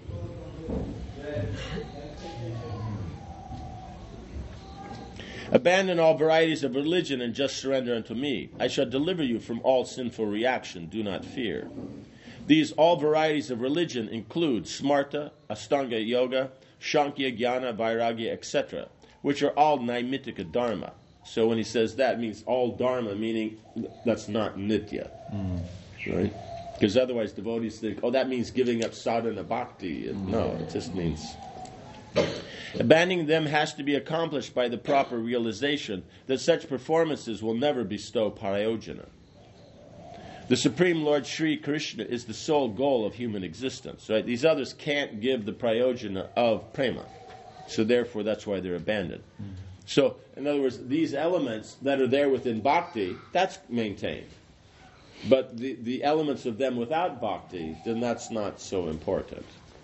Speaker 2: Abandon all varieties of religion and just surrender unto me. I shall deliver you from all sinful reaction. Do not fear. These all varieties of religion include Smarta, Astanga Yoga, Shankya, Jnana, Vairagya, etc., which are all Naimitika Dharma. So when he says that, it means all Dharma, meaning that's not Nitya. Right? Because otherwise devotees think, that means giving up sadhana bhakti. No, it just means... Abandoning them has to be accomplished by the proper realization that such performances will never bestow parayojana. The Supreme Lord Sri Krishna is the sole goal of human existence. Right? These others can't give the prayojana of prema. So therefore, that's why they're abandoned. So, in other words, these elements that are there within bhakti, that's maintained. But the elements of them without bhakti, then that's not so important.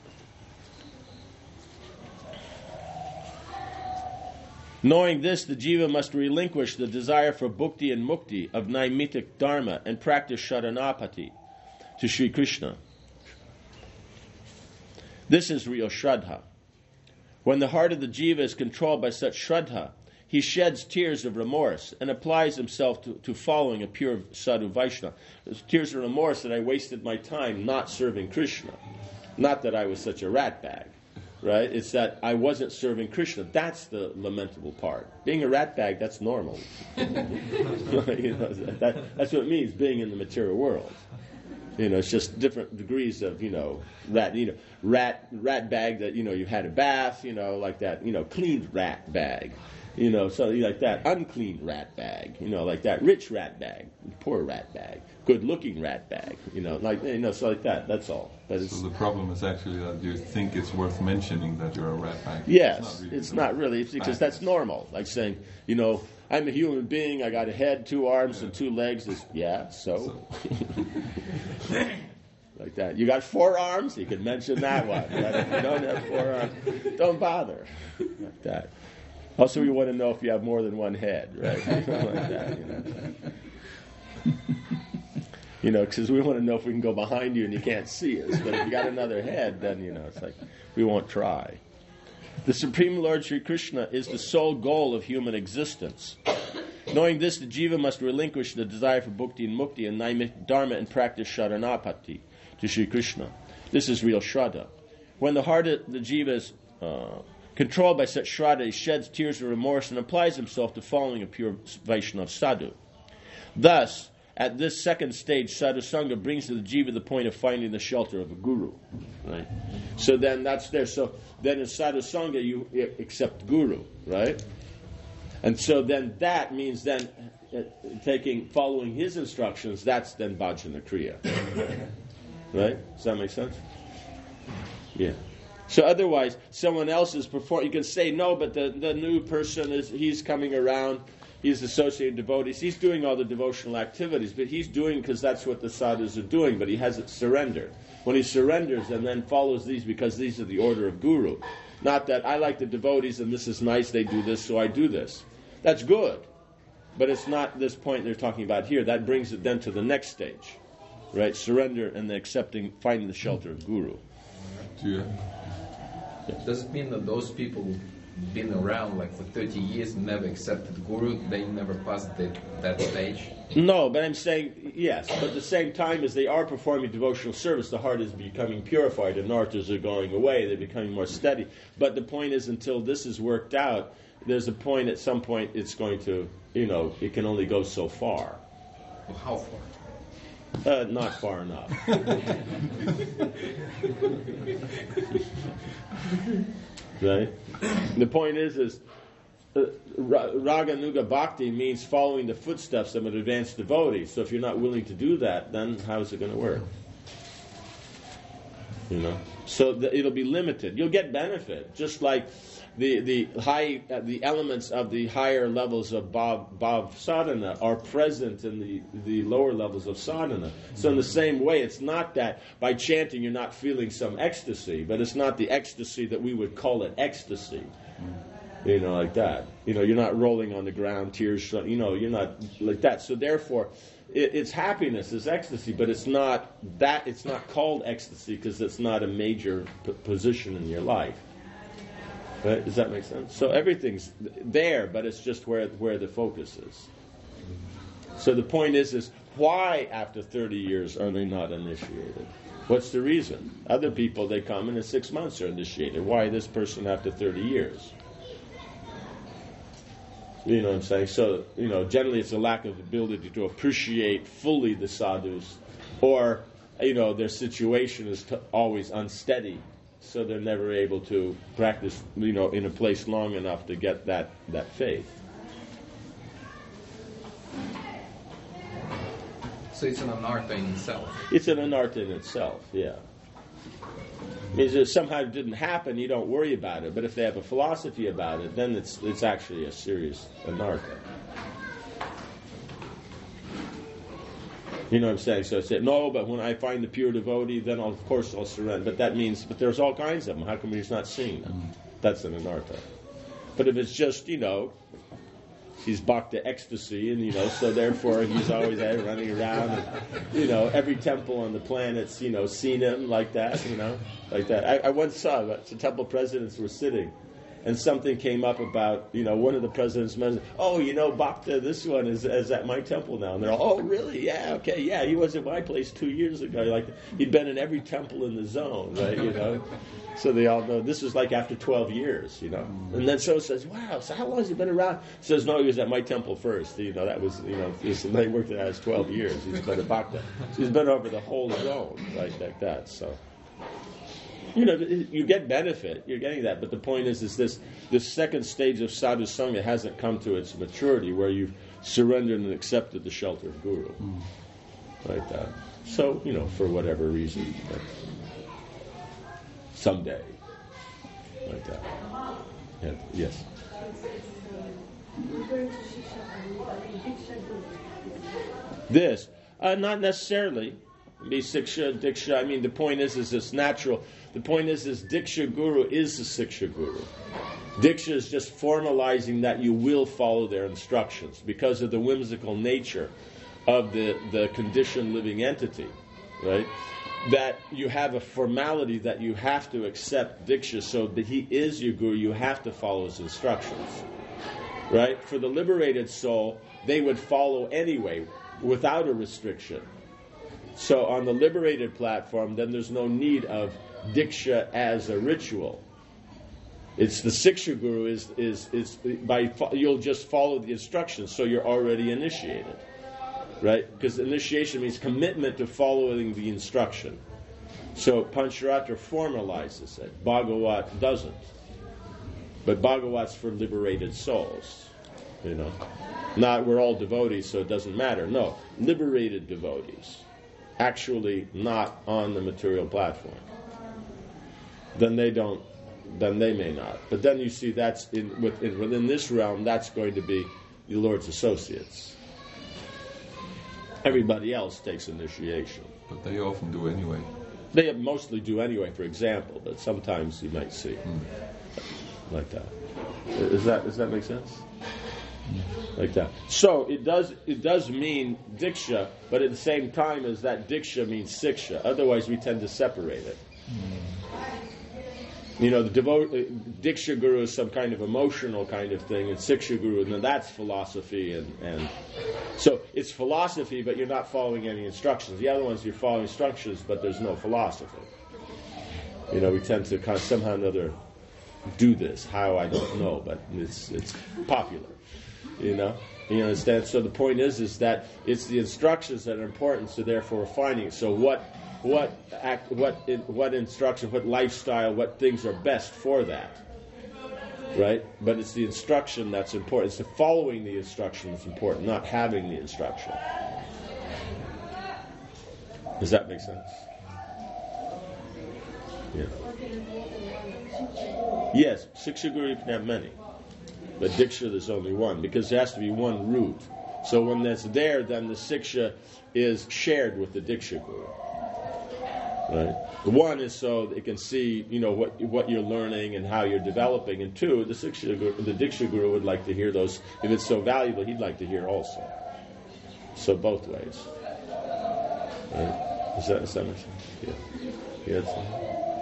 Speaker 2: Knowing this, the jiva must relinquish the desire for bhukti and mukti of naimitic dharma and practice sharanapati to Sri Krishna. This is real shraddha. When the heart of the jiva is controlled by such shraddha, he sheds tears of remorse and applies himself to following a pure sadhu Vaishnava. Tears of remorse that I wasted my time not serving Krishna. Not that I was such a ratbag. Right? It's that I wasn't serving Krishna. That's the lamentable part. Being a ratbag, that's normal. That's what it means, being in the material world. It's just different degrees of, rat bag that, you had a bath, like that, clean rat bag. So like that, unclean rat bag, like that, rich rat bag, poor rat bag, good-looking rat bag, so like that. That's all. But
Speaker 4: so the problem is actually that you think it's worth mentioning that you're a rat bag.
Speaker 2: Yes, it's not really because that's normal. Like saying, I'm a human being. I got a head, 2 arms, and 2 legs. So. Like that. You got 4 arms. You could mention that one. But if you don't have 4 arms, don't bother. Like that. Also, we want to know if you have more than 1 head, right? Like that, because we want to know if we can go behind you and you can't see us. But if you got another head, then, it's like we won't try. The Supreme Lord Sri Krishna is the sole goal of human existence. Knowing this, the jiva must relinquish the desire for bhukti and mukti and naimik dharma and practice sharanapati to Sri Krishna. This is real shraddha. When the heart of the jiva is controlled by such shraddha, he sheds tears of remorse and applies himself to following a pure Vaishnava sadhu. Thus, at this second stage, sadhu sangha brings to the jiva the point of finding the shelter of a guru. Right? So then that's there. So then in sadhu sangha you accept guru, right? And so then that means then following his instructions, that's then bhajana kriya. Right? Does that make sense? Yeah. So otherwise, someone else is performing. You can say, no, but the new person, he's coming around, he's associated devotees, he's doing all the devotional activities, but he's doing because that's what the sadhus are doing, but he hasn't surrendered. When he surrenders and then follows these because these are the order of guru. Not that I like the devotees and this is nice, they do this, so I do this. That's good. But it's not this point they're talking about here. That brings it then to the next stage. Right? Surrender and accepting, finding the shelter of guru.
Speaker 4: Yeah.
Speaker 3: Does it mean that those people who've been around like for 30 years and never accepted guru, they never passed that stage?
Speaker 2: No, but I'm saying, yes. But at the same time as they are performing devotional service, the heart is becoming purified and nartas are going away. They're becoming more steady. But the point is, until this is worked out, there's a point, at some point, it's going to, it can only go so far.
Speaker 3: Well, how far?
Speaker 2: Not far enough. Right? The point is Raga Nuga Bhakti means following the footsteps of an advanced devotee. So if you're not willing to do that, then how is it going to work? So it'll be limited. You'll get benefit, just like the elements of the higher levels of bhav sadhana are present in the lower levels of sadhana. So in the same way, it's not that by chanting you're not feeling some ecstasy, but it's not the ecstasy that we would call it ecstasy. Like that. You're not rolling on the ground, tears, you're not like that. So therefore, it's happiness, it's ecstasy, but it's not that. It's not called ecstasy because it's not a major position in your life. Right? Does that make sense? So everything's there, but it's just where the focus is. So the point is why after 30 years are they not initiated? What's the reason? Other people, they come and in 6 months are initiated. Why this person after 30 years? You know what I'm saying? So, generally it's a lack of ability to appreciate fully the sadhus, or, their situation is always unsteady, so they're never able to practice, in a place long enough to get that faith.
Speaker 3: So it's an anartha in itself.
Speaker 2: It's an anartha in itself, yeah. Means if somehow it didn't happen, you don't worry about it. But if they have a philosophy about it, then it's actually a serious anartha. You know what I'm saying? So I said, no, but when I find the pure devotee, then of course I'll surrender. But there's all kinds of them. How come he's not seeing them? That's an anartha. But if it's just, he's bhakta ecstasy, and so therefore he's always running around, and every temple on the planet's seen him like that, like that. I once saw the temple presidents were sitting, and something came up about one of the presidents mentioned, bhakta, this one is at my temple now, and they're all, oh really, yeah, okay, yeah, he was at my place 2 years ago, like he'd been in every temple in the zone, right, So they all know this was like after 12 years, And then so says, wow, so how long has he been around? He says, no, he was at my temple first. That was, they worked at his 12 years. He's been a bhakta. So he's been over the whole zone, right, like that. So, you get benefit. You're getting that. But the point is this second stage of sadhu sangha hasn't come to its maturity where you've surrendered and accepted the shelter of guru. Like that. So, for whatever reason. But someday. Like that. Yeah. Yes. This, not necessarily. Be siksha, diksha. I mean, the point is it's natural. The point is diksha guru is the siksha guru. Diksha is just formalizing that you will follow their instructions because of the whimsical nature of the conditioned living entity, right? That you have a formality that you have to accept Diksha, so that he is your guru, you have to follow his instructions, right? For the liberated soul, they would follow anyway, without a restriction. So on the liberated platform, then there's no need of Diksha as a ritual. It's the Siksha Guru you'll just follow the instructions, so you're already initiated. Right? Because initiation means commitment to following the instruction. So Pancharatra formalizes it. Bhagavat doesn't. But Bhagavat's for liberated souls. Not we're all devotees, so it doesn't matter. No, liberated devotees. Actually not on the material platform. Then they may not. But then you see that's within this realm, that's going to be the Lord's associates. Everybody else takes initiation.
Speaker 4: But they often do anyway.
Speaker 2: They mostly do anyway, for example, but sometimes you might see like that. Does that make sense? Like that. So it does mean Diksha, but at the same time as that Diksha means Siksha. Otherwise we tend to separate it. The Diksha Guru is some kind of emotional kind of thing, and Siksha Guru, and then that's philosophy, and so it's philosophy, but you're not following any instructions. The other ones, you're following instructions, but there's no philosophy. We tend to kind of somehow or another do this. How, I don't know, but it's popular. You understand? So the point is that it's the instructions that are important, so therefore we're finding it. So what instruction, what lifestyle, what things are best for that, right? But it's the instruction that's important. It's the following the instruction that's important, not having the instruction. Does that make sense? Yeah. Yes, Siksha Guru you can have many, but Diksha there's only one, because there has to be one root. So when that's there, then the Siksha is shared with the Diksha Guru. Right. One is so they can see, what you're learning and how you're developing, and two, the Diksha Guru would like to hear those. If it's so valuable, he'd like to hear also. So both ways. Right. Does that make sense? Yeah. You had something?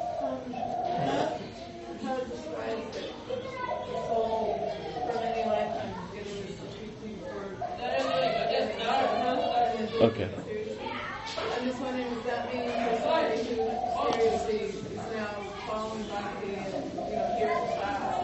Speaker 5: How it describes it, the soul for many lifetimes getting this completely word.
Speaker 2: Okay.
Speaker 5: I'm just wondering, does that mean for somebody who seriously is now following Bhakti and here at class,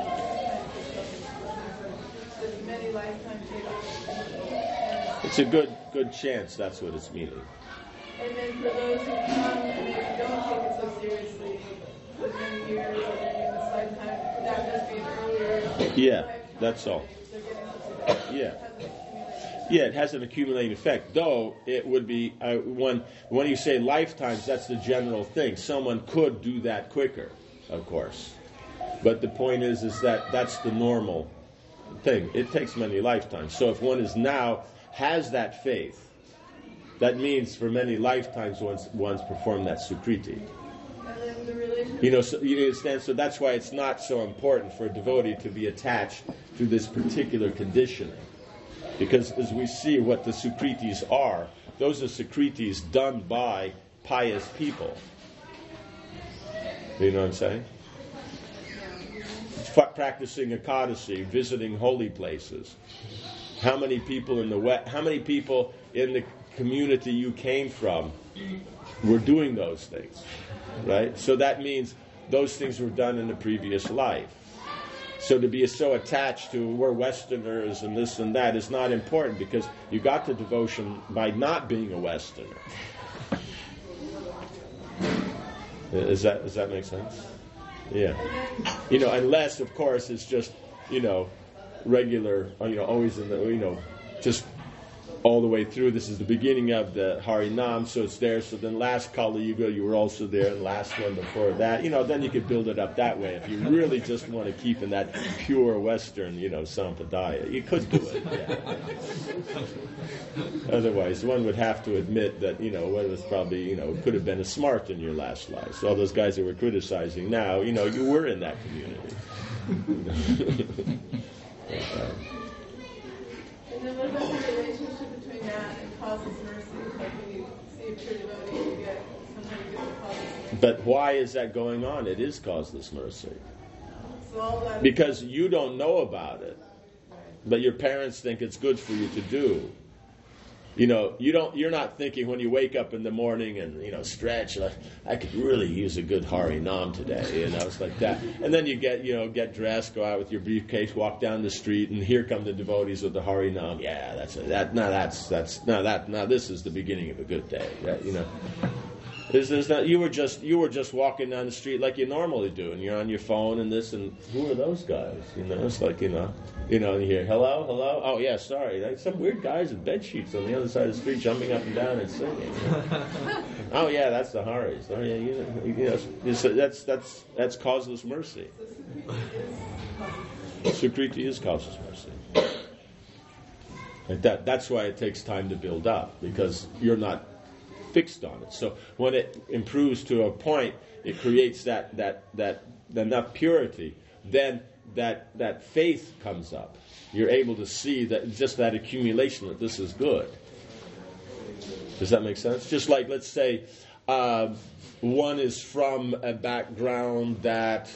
Speaker 5: does many lifetimes take it?
Speaker 2: It's a good chance that's what it's meaning.
Speaker 5: And then for those who come and maybe don't take it so seriously for many years or maybe in this lifetime, that must be an earlier
Speaker 2: Yeah,
Speaker 5: lifetime.
Speaker 2: that's all.
Speaker 5: They're getting such a
Speaker 2: Yeah. Yeah, it has an accumulating effect. Though it would be when you say lifetimes, that's the general thing. Someone could do that quicker, of course, but the point is that that's the normal thing. It takes many lifetimes. So if one has that faith, that means for many lifetimes one's performed that sukriti.
Speaker 5: And then the relationship.
Speaker 2: So you understand. So that's why it's not so important for a devotee to be attached to this particular conditioning. Because as we see what the sukritis are, those are sukritis done by pious people. You know what I'm saying? Practicing Ekadasi, visiting holy places. How many people in the community you came from were doing those things, right? So that means those things were done in the previous life. So to be so attached to we're Westerners and this and that is not important, because you got the devotion by not being a Westerner. Does that make sense? Yeah. Unless of course it's just regular. Always in the just all the way through. This is the beginning of the Harinam, so it's there. So then last Kali Yuga, you were also there, and last one before that. Then you could build it up that way. If you really just want to keep in that pure Western, Sampradaya, you could do it. Yeah. Otherwise, one would have to admit that, one was probably, could have been a smart in your last life. So all those guys that we're criticizing now, you were in that community.
Speaker 5: And then what about the relationship between that and causes
Speaker 2: But why is that going on? It is causeless mercy.
Speaker 5: So all that
Speaker 2: Because you don't know about it, but your parents think it's good for you to do. You're not thinking when you wake up in the morning and, stretch, like, I could really use a good Hari Nam today, it's like that. And then you get dressed, go out with your briefcase, walk down the street, and here come the devotees with the Hari Nam. Yeah, that's it. Now this is the beginning of a good day. You were just walking down the street like you normally do, and you're on your phone and this, and who are those guys? It's like, and you hear, hello, oh yeah, sorry, like some weird guys with bed sheets on the other side of the street jumping up and down and singing. Oh yeah, that's the Haris. Oh yeah, that's causeless mercy. Sukriti is causeless mercy. Like that's why it takes time to build up, because you're not fixed on it. So when it improves to a point, it creates that enough purity, then that faith comes up. You're able to see that just that accumulation that this is good. Does that make sense? Just like, let's say one is from a background that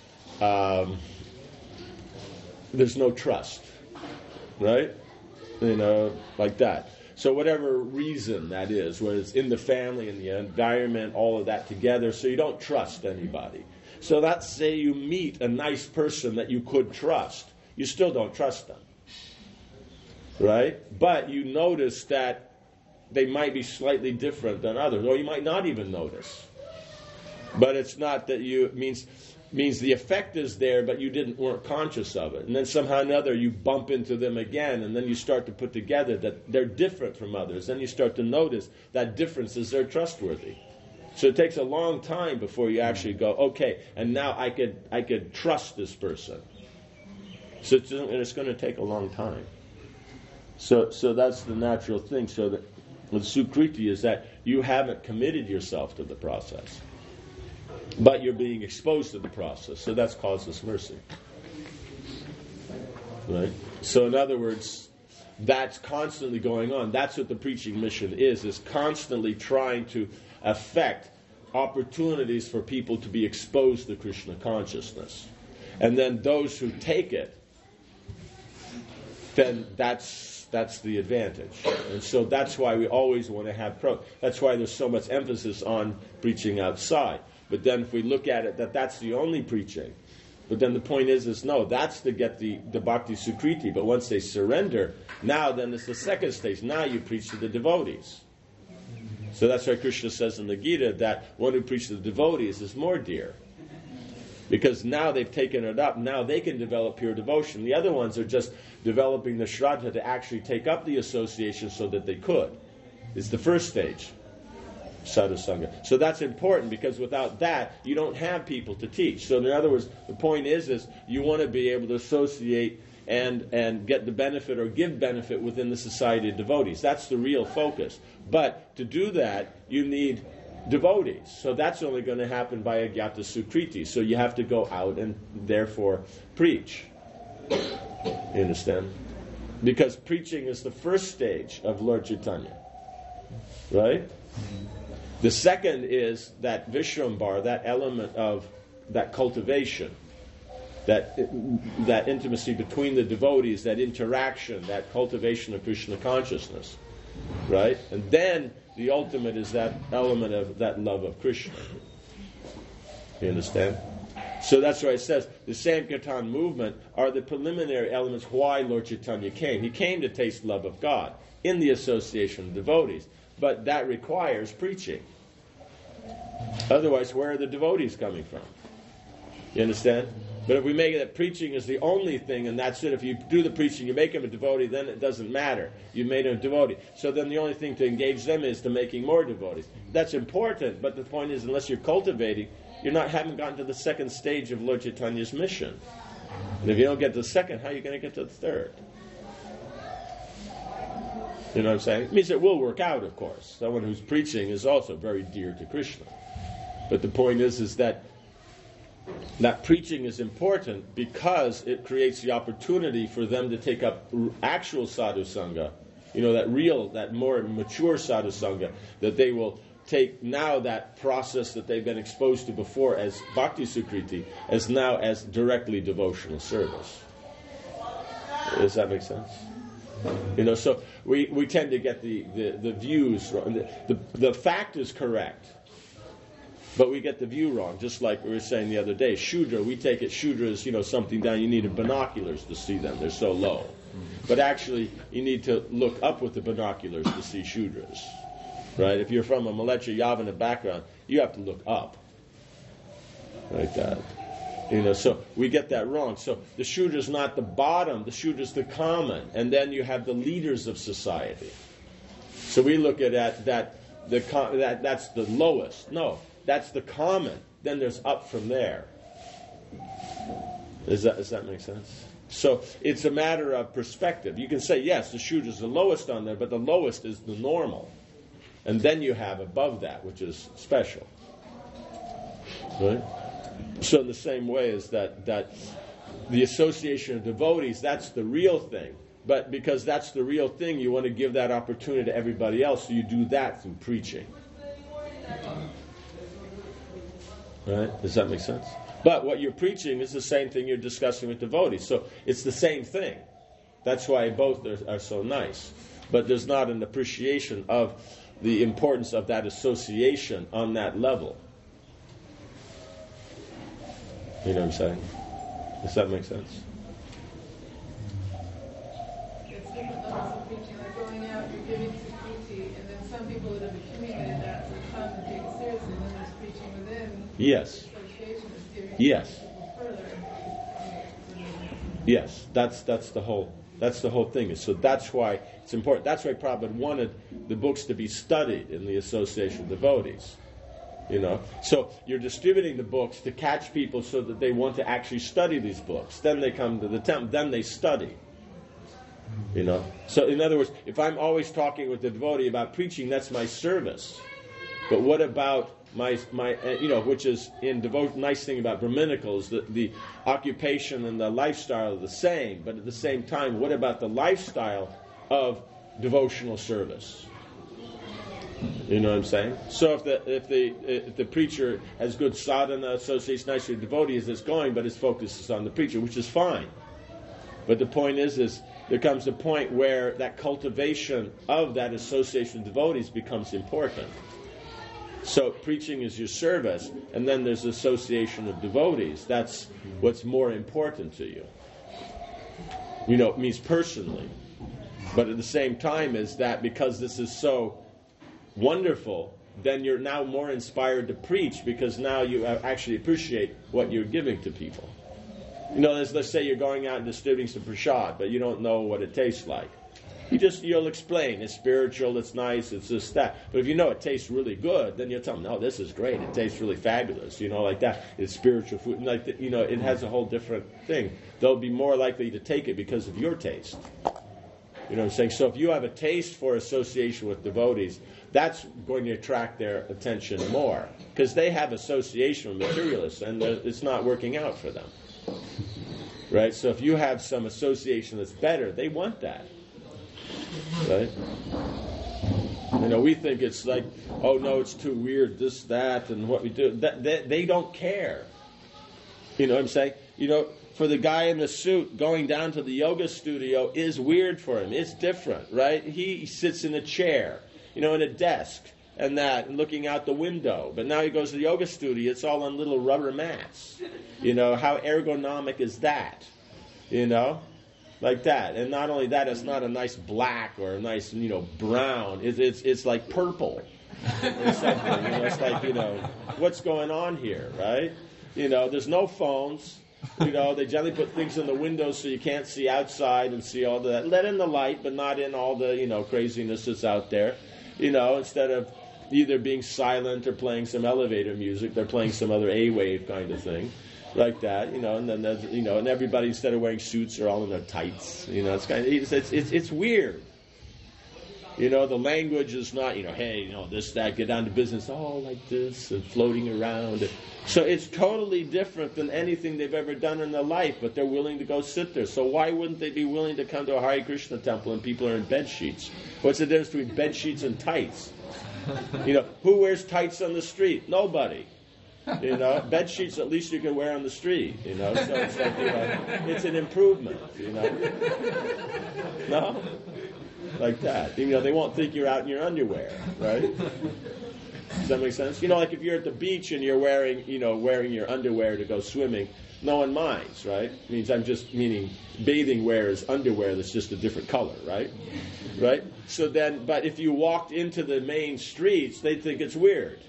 Speaker 2: there's no trust, right? Like that. So whatever reason that is, whether it's in the family, in the environment, all of that together, so you don't trust anybody. So let's say you meet a nice person that you could trust. You still don't trust them. Right? But you notice that they might be slightly different than others, or you might not even notice. But it's not that means the effect is there, but you weren't conscious of it. And then somehow or another you bump into them again, and then you start to put together that they're different from others. Then you start to notice that differences are trustworthy. So it takes a long time before you actually go, okay, and now I could trust this person. So it's going to take a long time. So that's the natural thing. So that with Sukriti is that you haven't committed yourself to the process, but you're being exposed to the process. So that's causeless mercy. Right? So in other words, that's constantly going on. That's what the preaching mission is constantly trying to affect opportunities for people to be exposed to Krishna consciousness. And then those who take it, then that's the advantage. And so that's why we always want to have that's why there's so much emphasis on preaching outside. But then if we look at it, that's the only preaching. But then the point is no, that's to get the Bhakti Sukriti. But once they surrender, now then it's the second stage. Now you preach to the devotees. So that's why Krishna says in the Gita that one who preaches to the devotees is more dear. Because now they've taken it up, now they can develop pure devotion. The other ones are just developing the Shraddha to actually take up the association so that they could. It's the first stage. Sadhu Sangha. So that's important, because without that, you don't have people to teach. So in other words, the point is you want to be able to associate and get the benefit or give benefit within the society of devotees. That's the real focus. But to do that, you need devotees. So that's only going to happen by Agyata Sukriti. So you have to go out and therefore preach. You understand? Because preaching is the first stage of Lord Chaitanya. Right? The second is that Vishrambar, that element of that cultivation, that intimacy between the devotees, that interaction, that cultivation of Krishna consciousness. Right? And then the ultimate is that element of that love of Krishna. You understand? So that's why it says the Sankirtan movement are the preliminary elements why Lord Chaitanya came. He came to taste love of God in the association of devotees. But that requires preaching. Otherwise, where are the devotees coming from? You understand? But if we make it that preaching is the only thing, and that's it, if you do the preaching, you make him a devotee, then it doesn't matter. You made him a devotee. So then the only thing to engage them is to making more devotees. That's important, but the point is, unless you're cultivating, haven't gotten to the second stage of Lord Chaitanya's mission. And if you don't get to the second, how are you going to get to the third? You know what I'm saying? It means it will work out, of course. Someone who's preaching is also very dear to Krishna. But the point is that preaching is important because it creates the opportunity for them to take up actual sadhu sangha, that more mature sadhu sangha, that they will take now that process that they've been exposed to before as Bhakti Sukriti as now as directly devotional service. Does that make sense? So we tend to get the views wrong. The fact is correct, but we get the view wrong, just like we were saying the other day. Shudra, we take it Shudra is something down. You need binoculars to see them. They're so low. But actually, you need to look up with the binoculars to see Shudras. Right? If you're from a Malecha Yavana background, you have to look up. Like that. So we get that wrong. So the Shudra's not the bottom, the Shudra's the common. And then you have the leaders of society. So we look at that's the lowest. No, that's the common. Then there's up from there. Does that make sense? So it's a matter of perspective. You can say, yes, the Shudra's the lowest on there, but the lowest is the normal. And then you have above that, which is special. Right? So in the same way as that the association of devotees, that's the real thing. But because that's the real thing, you want to give that opportunity to everybody else, so you do that through preaching. Right? Does that make sense? But what you're preaching is the same thing you're discussing with devotees. So it's the same thing. That's why both are so nice. But there's not an appreciation of the importance of that association on that level. You know what I'm saying? Does that make sense?
Speaker 5: It's different levels of preaching. Like going out, you're giving Sukriti, and then some people that have accumulated that will come and take it seriously, and then there's preaching within.
Speaker 2: Yes.
Speaker 5: Association is steering
Speaker 2: Yes.
Speaker 5: people further.
Speaker 2: Yes, that's the whole thing. So that's why it's important. That's why Prabhupada wanted the books to be studied in the Association of Devotees. So you're distributing the books to catch people so that they want to actually study these books. Then they come to the temple. Then they study. So in other words, if I'm always talking with the devotee about preaching, that's my service. But what about my which is in devotion? Nice thing about Brahminical is that the occupation and the lifestyle are the same. But at the same time, what about the lifestyle of devotional service? You know what I'm saying? So if the preacher has good sadhana, associates nicely with devotees, it's going, but his focus is on the preacher, which is fine. But the point is there comes a point where that cultivation of that association with devotees becomes important. So preaching is your service, and then there's association of devotees. That's what's more important to you. It means personally. But at the same time is that because this is so wonderful, then you're now more inspired to preach because now you actually appreciate what you're giving to people. Let's say you're going out and distributing some prasad, but you don't know what it tastes like. You'll explain, it's spiritual, it's nice, it's this, that. But if you know it tastes really good, then you'll tell them, no, this is great, it tastes really fabulous, like that. It's spiritual food, like that, it has a whole different thing. They'll be more likely to take it because of your taste. You know what I'm saying? So if you have a taste for association with devotees, that's going to attract their attention more. Because they have association with materialists, and it's not working out for them. Right? So if you have some association that's better, they want that. Right? We think it's like, oh no, it's too weird, this, that, and what we do. They don't care. You know what I'm saying? For the guy in the suit, going down to the yoga studio is weird for him. It's different, right? He sits in a chair, in a desk, and looking out the window. But now he goes to the yoga studio, it's all on little rubber mats. How ergonomic is that? Like that. And not only that, it's not a nice black or a nice, brown. It's like purple or something. It's like, what's going on here, right? There's no phones. They generally put things in the windows so you can't see outside and see all that. Let in the light, but not in all the, craziness that's out there. Instead of either being silent or playing some elevator music, they're playing some other A-wave kind of thing. Like that, and then there's, and everybody, instead of wearing suits, are all in their tights. It's kind of, it's weird. The language is not, hey, this, that, get down to business, all like this, and floating around. So it's totally different than anything they've ever done in their life, but they're willing to go sit there. So why wouldn't they be willing to come to a Hare Krishna temple and people are in bed sheets? What's the difference between bed sheets and tights? Who wears tights on the street? Nobody. Bed sheets at least you can wear on the street. So it's like, it's an improvement. No? Like that. They won't think you're out in your underwear, right? Does that make sense? Like if you're at the beach and you're wearing your underwear to go swimming, no one minds, right? Meaning bathing wear is underwear that's just a different color, right? Right? So then, but if you walked into the main streets, they'd think it's weird.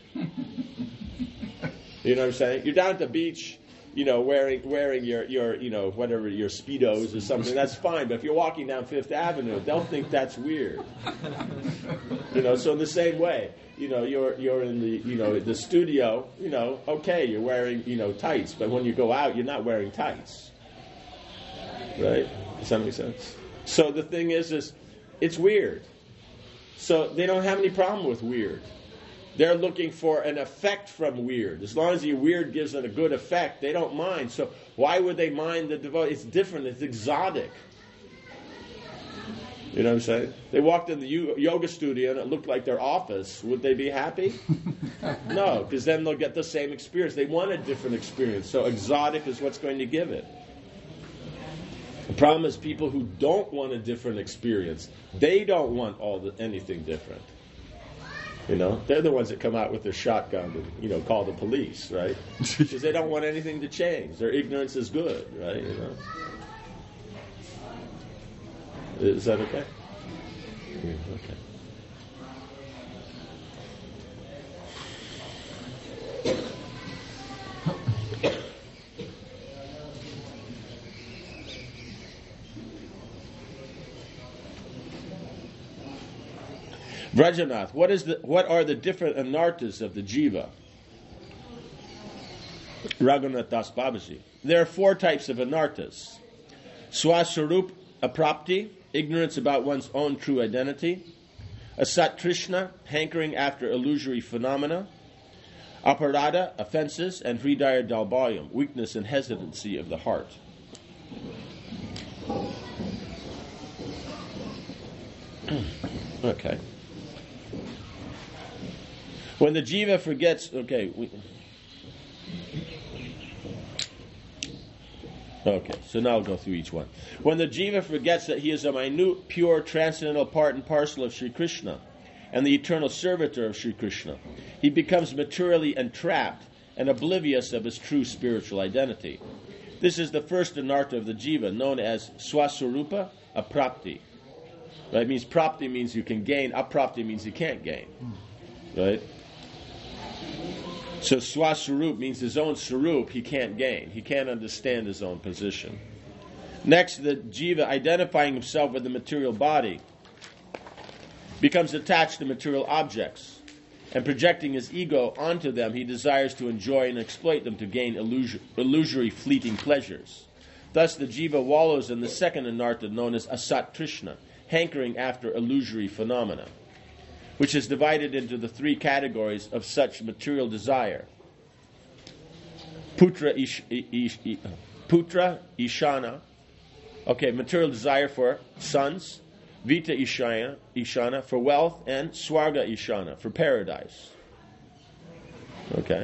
Speaker 2: You know what I'm saying? You're down at the beach, wearing your whatever, your Speedos or something, that's fine. But if you're walking down Fifth Avenue, they'll think that's weird. So in the same way, you're in the studio, okay, you're wearing, tights, but when you go out, you're not wearing tights. Right? Does that make sense? So the thing is it's weird. So they don't have any problem with weird. They're looking for an effect from weird. As long as the weird gives it a good effect, they don't mind. So why would they mind the devotee? It's different. It's exotic. You know what I'm saying? They walked in the yoga studio and it looked like their office. Would they be happy? No, because then they'll get the same experience. They want a different experience. So exotic is what's going to give it. The problem is people who don't want a different experience. They don't want anything different. They're the ones that come out with their shotgun and, call the police, right? Because they don't want anything to change. Their ignorance is good, right? Is that okay? Yeah, okay. Vrajanath, what are the different anarthas of the jiva? Raghunath Das Babaji. There are 4 types of anarthas. Swaswarup aprapti, ignorance about one's own true identity. Asat Trishna, hankering after illusory phenomena. Aparada, offenses. And Hridaya Dalbalyam, weakness and hesitancy of the heart. Okay. When the jiva forgets, so now I'll go through each one. When the jiva forgets that he is a minute, pure, transcendental part and parcel of Sri Krishna and the eternal servitor of Sri Krishna, he becomes materially entrapped and oblivious of his true spiritual identity. This is the first anartha of the jiva, known as swaswarupa aprapti. Right? It means prapti means you can gain, aprapti means you can't gain. Right? So swaswarup means his own swarup he can't gain. He can't understand his own position. Next, the jiva, identifying himself with the material body, becomes attached to material objects, and projecting his ego onto them, he desires to enjoy and exploit them to gain illusory fleeting pleasures. Thus, the jiva wallows in the second anartha known as asat trishna, hankering after illusory phenomena, which is divided into the 3 categories of such material desire. Putra Ishana, material desire for sons, Vita Ishana for wealth, and Swarga Ishana for paradise. Okay.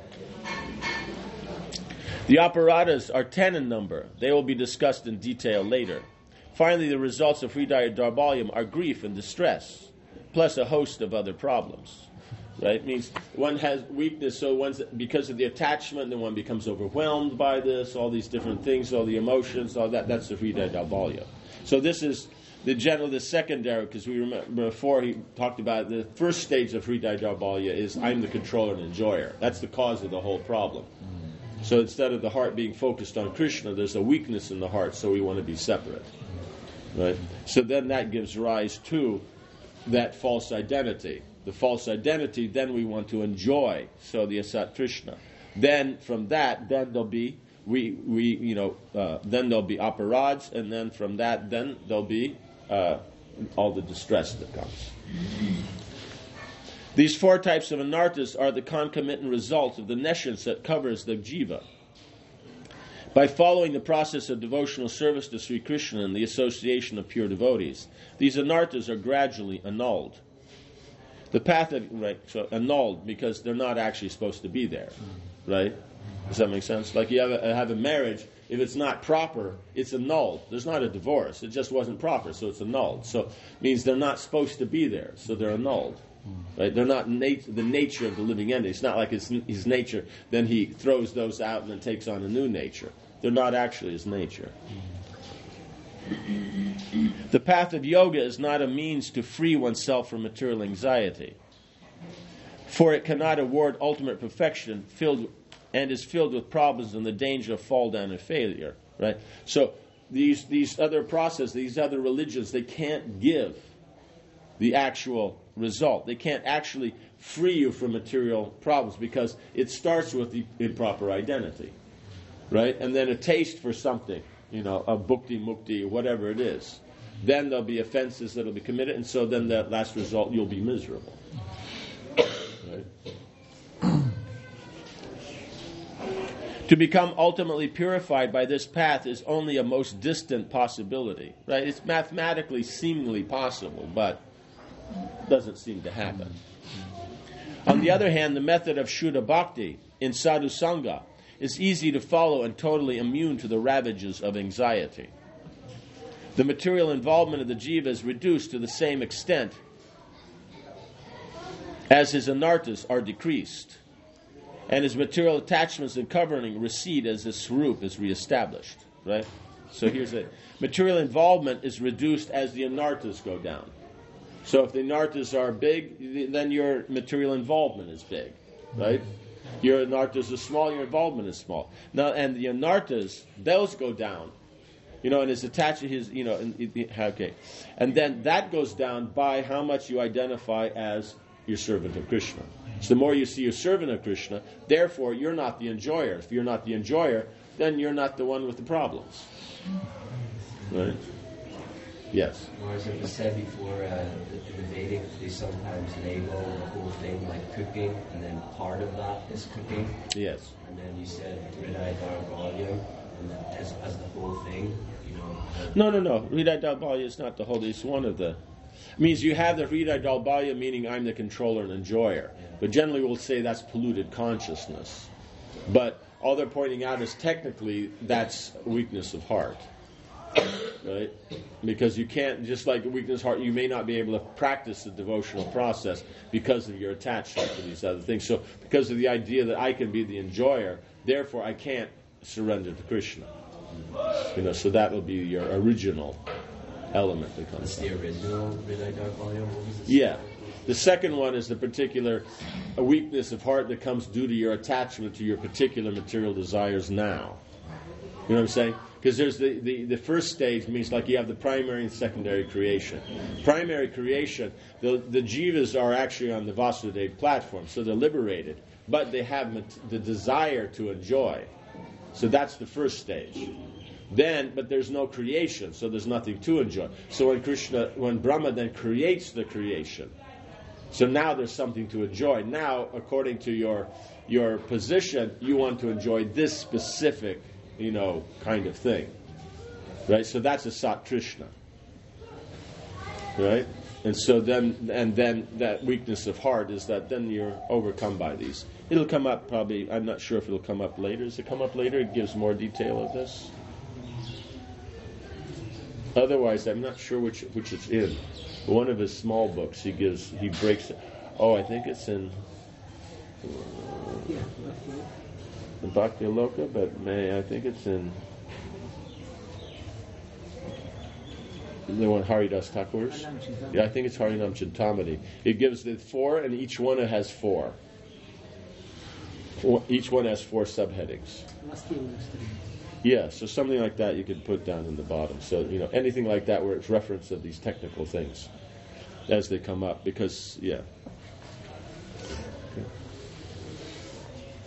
Speaker 2: The aparadas are 10 in number. They will be discussed in detail later. Finally, the results of Hridaya Darbalyam are grief and distress, plus a host of other problems. Right? It means one has weakness, so because of the attachment, then one becomes overwhelmed by this, all these different things, all the emotions, all that. That's the Hridaya Darbalyam. So this is the secondary, because we remember before he talked about the first stage of Hridaya Darbalyam is I'm the controller and enjoyer. That's the cause of the whole problem. So instead of the heart being focused on Krishna, there's a weakness in the heart, so we want to be separate. Right? So then that gives rise to that false identity. The false identity, then we want to enjoy. So the asat trishna. Then from that, then there'll be then there'll be aparads, and then from that, then there'll be all the distress that comes. These 4 types of anarthas are the concomitant results of the nescience that covers the jiva. By following the process of devotional service to Sri Krishna and the association of pure devotees, these anarthas are gradually annulled. The path of, so annulled because they're not actually supposed to be there, right? Does that make sense? Like you have a marriage, if it's not proper, it's annulled. There's not a divorce. It just wasn't proper, so it's annulled. So it means they're not supposed to be there, so they're annulled. Right? They're not the nature of the living entity. It's not like it's his nature, then he throws those out and then takes on a new nature. They're not actually his nature. The path of yoga is not a means to free oneself from material anxiety, for it cannot award ultimate perfection and is filled with problems and the danger of fall down and failure. Right? So these other processes, these other religions, they can't give the actual result. They can't actually free you from material problems because it starts with the improper identity, right? And then a taste for something, a bhukti mukti, whatever it is. Then there'll be offenses that'll be committed, and so then that last result, you'll be miserable. Right? To become ultimately purified by this path is only a most distant possibility, right? It's mathematically seemingly possible, but doesn't seem to happen. On the other hand, the method of Shuddha Bhakti in Sadhu Sangha is easy to follow and totally immune to the ravages of anxiety. The material involvement of the jiva is reduced to the same extent as his anarthas are decreased, and his material attachments and covering recede as his swarup is reestablished. Right? So here's it. Material involvement is reduced as the anarthas go down. So if the anarthas are big, then your material involvement is big, right? Your anarthas are small, your involvement is small. Now, and the anarthas, those go down, and it's attached to his, okay. And then that goes down by how much you identify as your servant of Krishna. So the more you see your servant of Krishna, therefore you're not the enjoyer. If you're not the enjoyer, then you're not the one with the problems, right? Yes.
Speaker 6: Or as it was said before, the Vedic, they sometimes label the whole thing like cooking, and then part of that is cooking.
Speaker 2: Yes.
Speaker 6: And then you said Hridaya Dharbalya, and then as the whole thing,
Speaker 2: No. Hridaya Dharbalya is not the whole. It's one of the. It means you have the Hridaya Dharbalya, meaning I'm the controller and enjoyer. Yeah. But generally we'll say that's polluted consciousness. But all they're pointing out is technically that's weakness of heart. Right? Because you can't, just like a weakness of heart, you may not be able to practice the devotional process because of your attachment to these other things. So because of the idea that I can be the enjoyer, therefore I can't surrender to Krishna. So that will be your original element that comes.
Speaker 6: That's the original Hridaya Dharbalya?
Speaker 2: Yeah. The second one is the particular weakness of heart that comes due to your attachment to your particular material desires now. You know what I'm saying? Because there's the first stage means like you have the primary and secondary creation. Primary creation, the jivas are actually on the Vasudeva platform, so they're liberated, but they have the desire to enjoy. So that's the first stage. But there's no creation, so there's nothing to enjoy. So when Brahma then creates the creation, so now there's something to enjoy. Now, according to your position, you want to enjoy this specific kind of thing, right? So that's a Satrishna, right? And so then that weakness of heart is that then you're overcome by these. It'll come up probably. I'm not sure if it'll come up later. Does it come up later? It gives more detail of this. Otherwise, I'm not sure which it's in. One of his small books, he breaks it. Oh, I think it's in. The Bhakti Aloka, but I think it's in the one Haridas Thakur's. Yeah, I think it's Harinam Chintamani. It gives the 4, and each one has 4. Each one has 4 subheadings. Yeah, so something like that you could put down in the bottom. So anything like that where it's reference of these technical things as they come up, because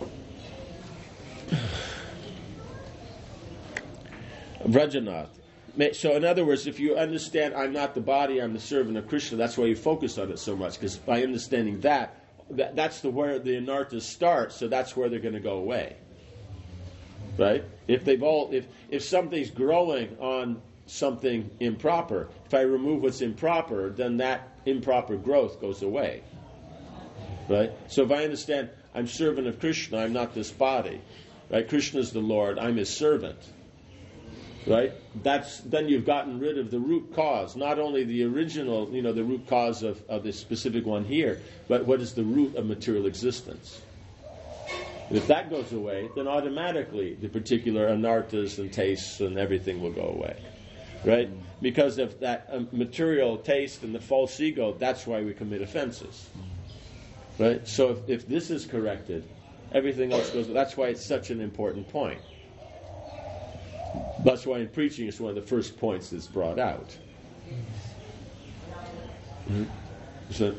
Speaker 2: Vrajanath. So in other words, if you understand I'm not the body, I'm the servant of Krishna, that's why you focus on it so much, because by understanding that's where the anarthas start, so that's where they're going to go away. Right? If something's growing on something improper, if I remove what's improper, then that improper growth goes away. Right? So if I understand I'm servant of Krishna, I'm not this body. Right? Krishna is the Lord, I'm his servant. Right? Then you've gotten rid of the root cause, not only the original, the root cause of this specific one here, but what is the root of material existence. And if that goes away, then automatically the particular anarthas and tastes and everything will go away. Right? Because of that material taste and the false ego, that's why we commit offenses. Right? So if this is corrected, everything else goes. That's why it's such an important point. That's why in preaching it's one of the first points that's brought out. So,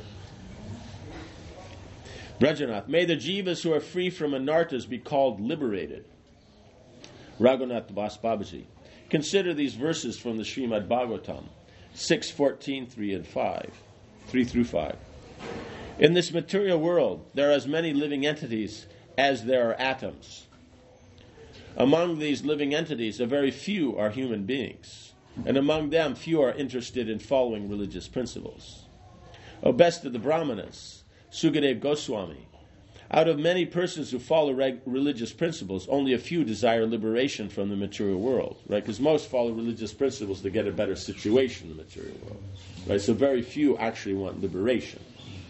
Speaker 2: Brajanath, may the jivas who are free from anarthas be called liberated. Raghunath Das Babaji. Consider these verses from the Srimad Bhagavatam, 6:14, 3 through 5. In this material world, there are as many living entities as there are atoms. Among these living entities, a very few are human beings, and among them, few are interested in following religious principles. O best of the Brahmanas, Sukadev Goswami, out of many persons who follow religious principles, only a few desire liberation from the material world, right? Because most follow religious principles to get a better situation in the material world, right? So very few actually want liberation.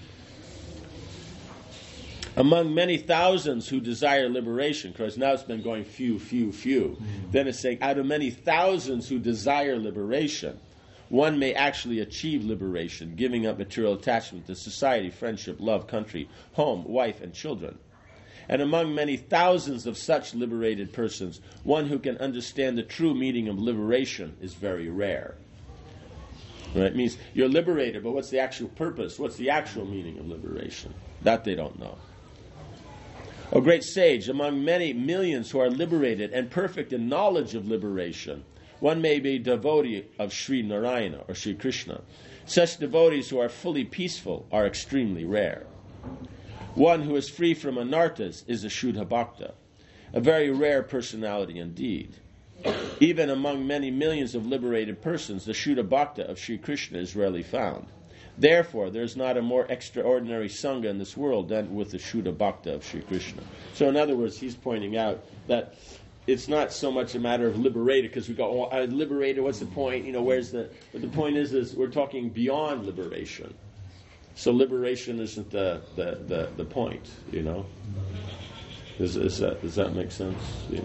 Speaker 2: Among many thousands who desire liberation, because now it's been going few. Then it's saying, out of many thousands who desire liberation, one may actually achieve liberation, giving up material attachment to society, friendship, love, country, home, wife, and children. And among many thousands of such liberated persons, one who can understand the true meaning of liberation is very rare. Right? It means you're liberated, but what's the actual purpose? What's the actual meaning of liberation? That they don't know. O great sage, among many millions who are liberated and perfect in knowledge of liberation, one may be a devotee of Sri Narayana or Sri Krishna. Such devotees who are fully peaceful are extremely rare. One who is free from anarthas is a Shuddha Bhakta, a very rare personality indeed. Even among many millions of liberated persons, the Shuddha Bhakta of Sri Krishna is rarely found. Therefore, there is not a more extraordinary Sangha in this world than with the Shuddha Bhakta of Sri Krishna. So in other words, he's pointing out that it's not so much a matter of liberated, because we go, oh, I'm liberated, what's the point? But the point is we're talking beyond liberation. So liberation isn't the point, Does that make sense?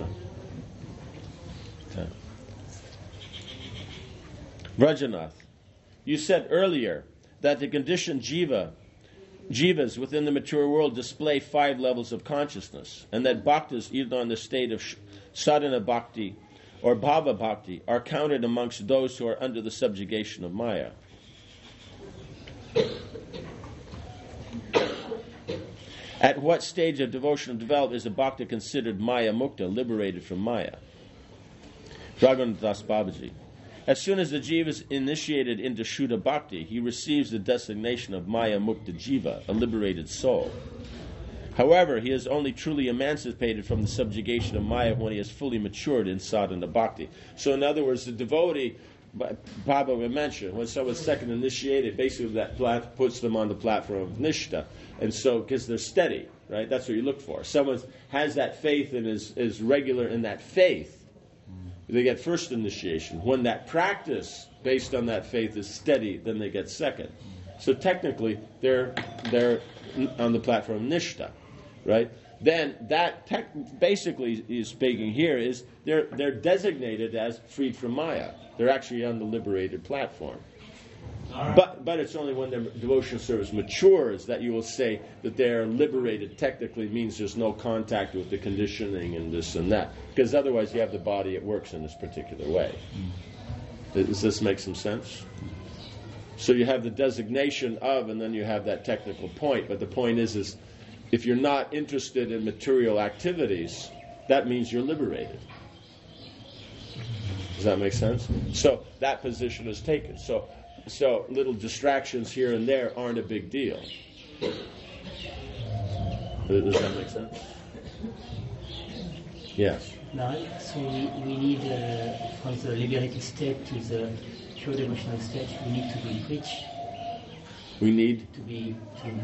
Speaker 2: Okay. Vrajanath, you said earlier that the conditioned jivas within the mature world display 5 levels of consciousness, and that bhaktas either on the state of sadhana bhakti or bhava bhakti are counted amongst those who are under the subjugation of Maya. At what stage of devotional development is a bhakta considered Maya Mukta, liberated from Maya? Raghunath Das Babaji. As soon as the jiva is initiated into Shuddha Bhakti, he receives the designation of Maya Mukta Jiva, a liberated soul. However, he is only truly emancipated from the subjugation of Maya when he is fully matured in sadhana bhakti. So in other words, the devotee, Baba mentioned, when someone's second initiated, basically that puts them on the platform of Nishta. And so, because they're steady, right? That's what you look for. Someone has that faith and is regular in that faith, they get first initiation. When that practice based on that faith is steady, then they get second. So technically, they're on the platform Nishta, right? Then that basically is speaking here is they're designated as freed from Maya. They're actually on the liberated platform. But it's only when their devotional service matures that you will say that they're liberated. Technically means there's no contact with the conditioning and this and that. Because otherwise you have the body, it works in this particular way. Does this make some sense? So you have the designation of, and then you have that technical point. But the point is if you're not interested in material activities, that means you're liberated. Does that make sense? So that position is taken. So little distractions here and there aren't a big deal. Does that make sense? Yes.
Speaker 7: Now, so we need, from the liberated state to the pure devotional state, we need to be rich.
Speaker 2: We need
Speaker 7: to be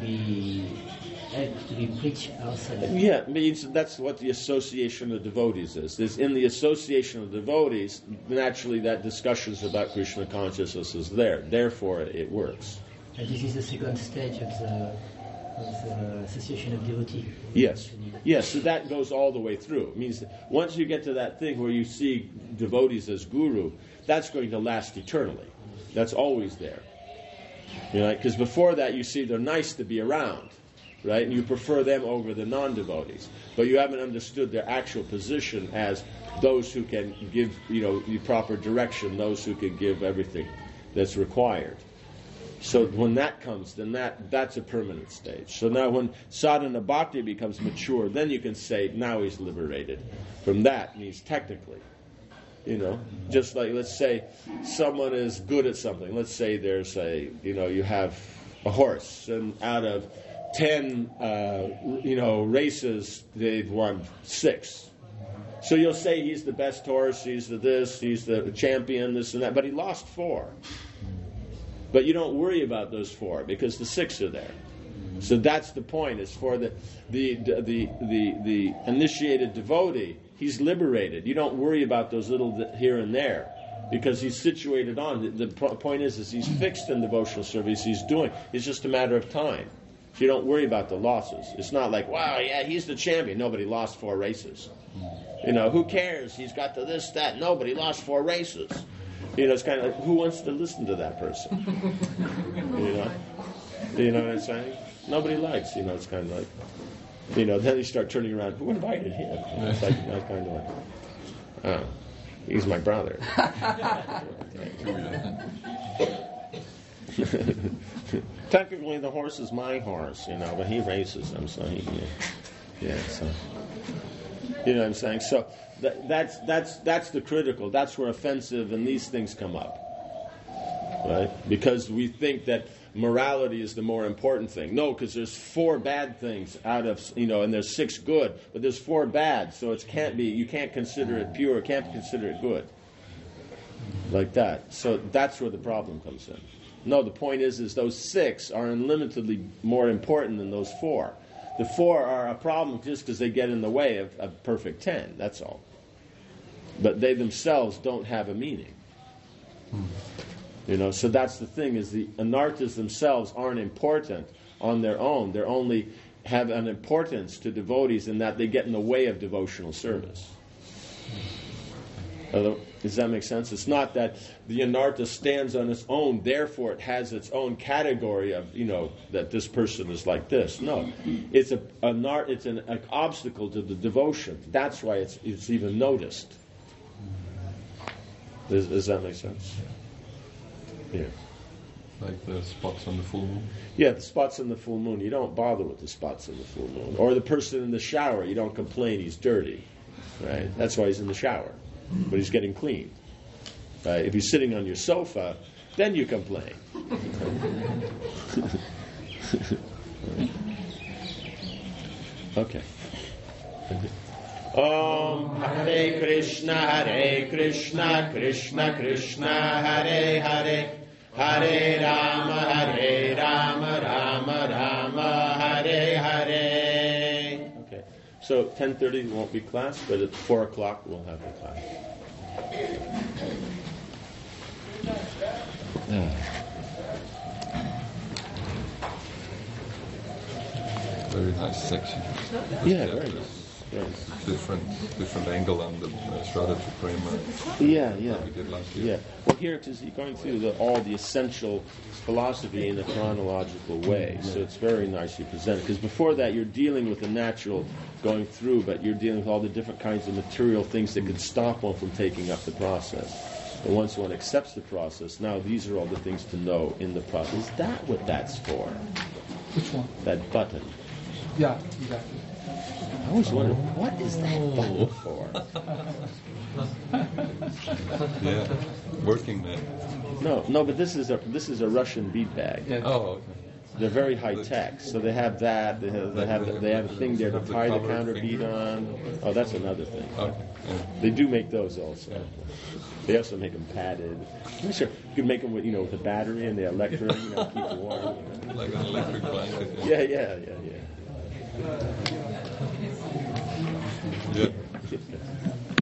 Speaker 7: rich ourselves.
Speaker 2: Yeah, that's what the association of devotees is. In the association of devotees, naturally that discussions about Krishna consciousness is there. Therefore, it works.
Speaker 7: And this is the second stage of the association of devotees.
Speaker 2: Yes. Yes, so that goes all the way through. It means that once you get to that thing where you see devotees as guru, that's going to last eternally. That's always there. You know, because before that you see they're nice to be around, right? And you prefer them over the non-devotees. But you haven't understood their actual position as those who can give, the proper direction, those who can give everything that's required. So when that comes, then that's a permanent stage. So now when sadhana bhakti becomes mature, then you can say, now he's liberated. From that means technically. Just like, let's say someone is good at something. Let's say there's you have a horse, and out of 10, races, they've won 6. So you'll say he's the best horse, he's the champion, this and that, but he lost 4. But you don't worry about those 4 because the 6 are there. So that's the point. It's for the initiated devotee. He's liberated. You don't worry about those little here and there because he's situated on. The point is he's fixed in devotional service. He's doing. It's just a matter of time. So you don't worry about the losses. It's not like, wow, yeah, he's the champion. Nobody lost 4 races. Who cares? He's got the this, that. Nobody lost 4 races. It's kind of like, who wants to listen to that person? You know what I'm saying? Nobody likes, it's kind of like, then you start turning around, who invited him? It's like, kind of like, oh, he's my brother. Technically, the horse is my horse, but he races them, so so. You know what I'm saying? So that's the critical. That's where offensive and these things come up, right? Because we think that morality is the more important thing. No, because there's 4 bad things out of and there's 6 good, but there's 4 bad, so it can't be. You can't consider it pure. Can't consider it good. Like that. So that's where the problem comes in. No, the point is those 6 are unlimitedly more important than those 4. The 4 are a problem just because they get in the way of a perfect 10. That's all. But they themselves don't have a meaning. So that's the thing, is the anarthas themselves aren't important on their own. They only have an importance to devotees in that they get in the way of devotional service. Does that make sense? It's not that the anartha stands on its own, therefore it has its own category of, that this person is like this. No. It's an obstacle to the devotion. That's why it's even noticed. Does that make sense? Yeah.
Speaker 4: Like the spots on the full moon?
Speaker 2: Yeah, the spots on the full moon. You don't bother with the spots on the full moon. Or the person in the shower. You don't complain he's dirty. Right? That's why he's in the shower. But he's getting clean. If he's sitting on your sofa, then you complain. Okay. Om Hare Krishna, Krishna Krishna, Hare Hare, Hare Rama, Rama Rama, Hare Hare. Okay. So 10:30 won't be class, but at 4 o'clock we'll have the class.
Speaker 4: Very nice section.
Speaker 2: Yeah, very nice. Yes.
Speaker 4: Different angle on the Shraddha Prema.
Speaker 2: Yeah.
Speaker 4: That we did last year.
Speaker 2: Yeah. Well, here it is going through all the essential philosophy in a chronological way. So it's very nicely presented. Because before that, you're dealing with the natural going through, but you're dealing with all the different kinds of material things that could stop one from taking up the process. And once one accepts the process, now these are all the things to know in the process. Is that what that's for?
Speaker 8: Which one?
Speaker 2: That button.
Speaker 8: Yeah, exactly.
Speaker 2: I always wondered, what is that button for?
Speaker 4: Yeah, working man.
Speaker 2: No, but this is a Russian bead bag.
Speaker 4: Oh, okay.
Speaker 2: They're very high tech, so they have that. They have a thing there to tie the counter bead on. Oh, that's another thing.
Speaker 4: Okay. Yeah.
Speaker 2: They do make those also. They also make them padded. I'm sure you could make them with with a battery and the electric, keep it warm.
Speaker 4: Like an electric blanket.
Speaker 2: Yeah.
Speaker 4: Yeah.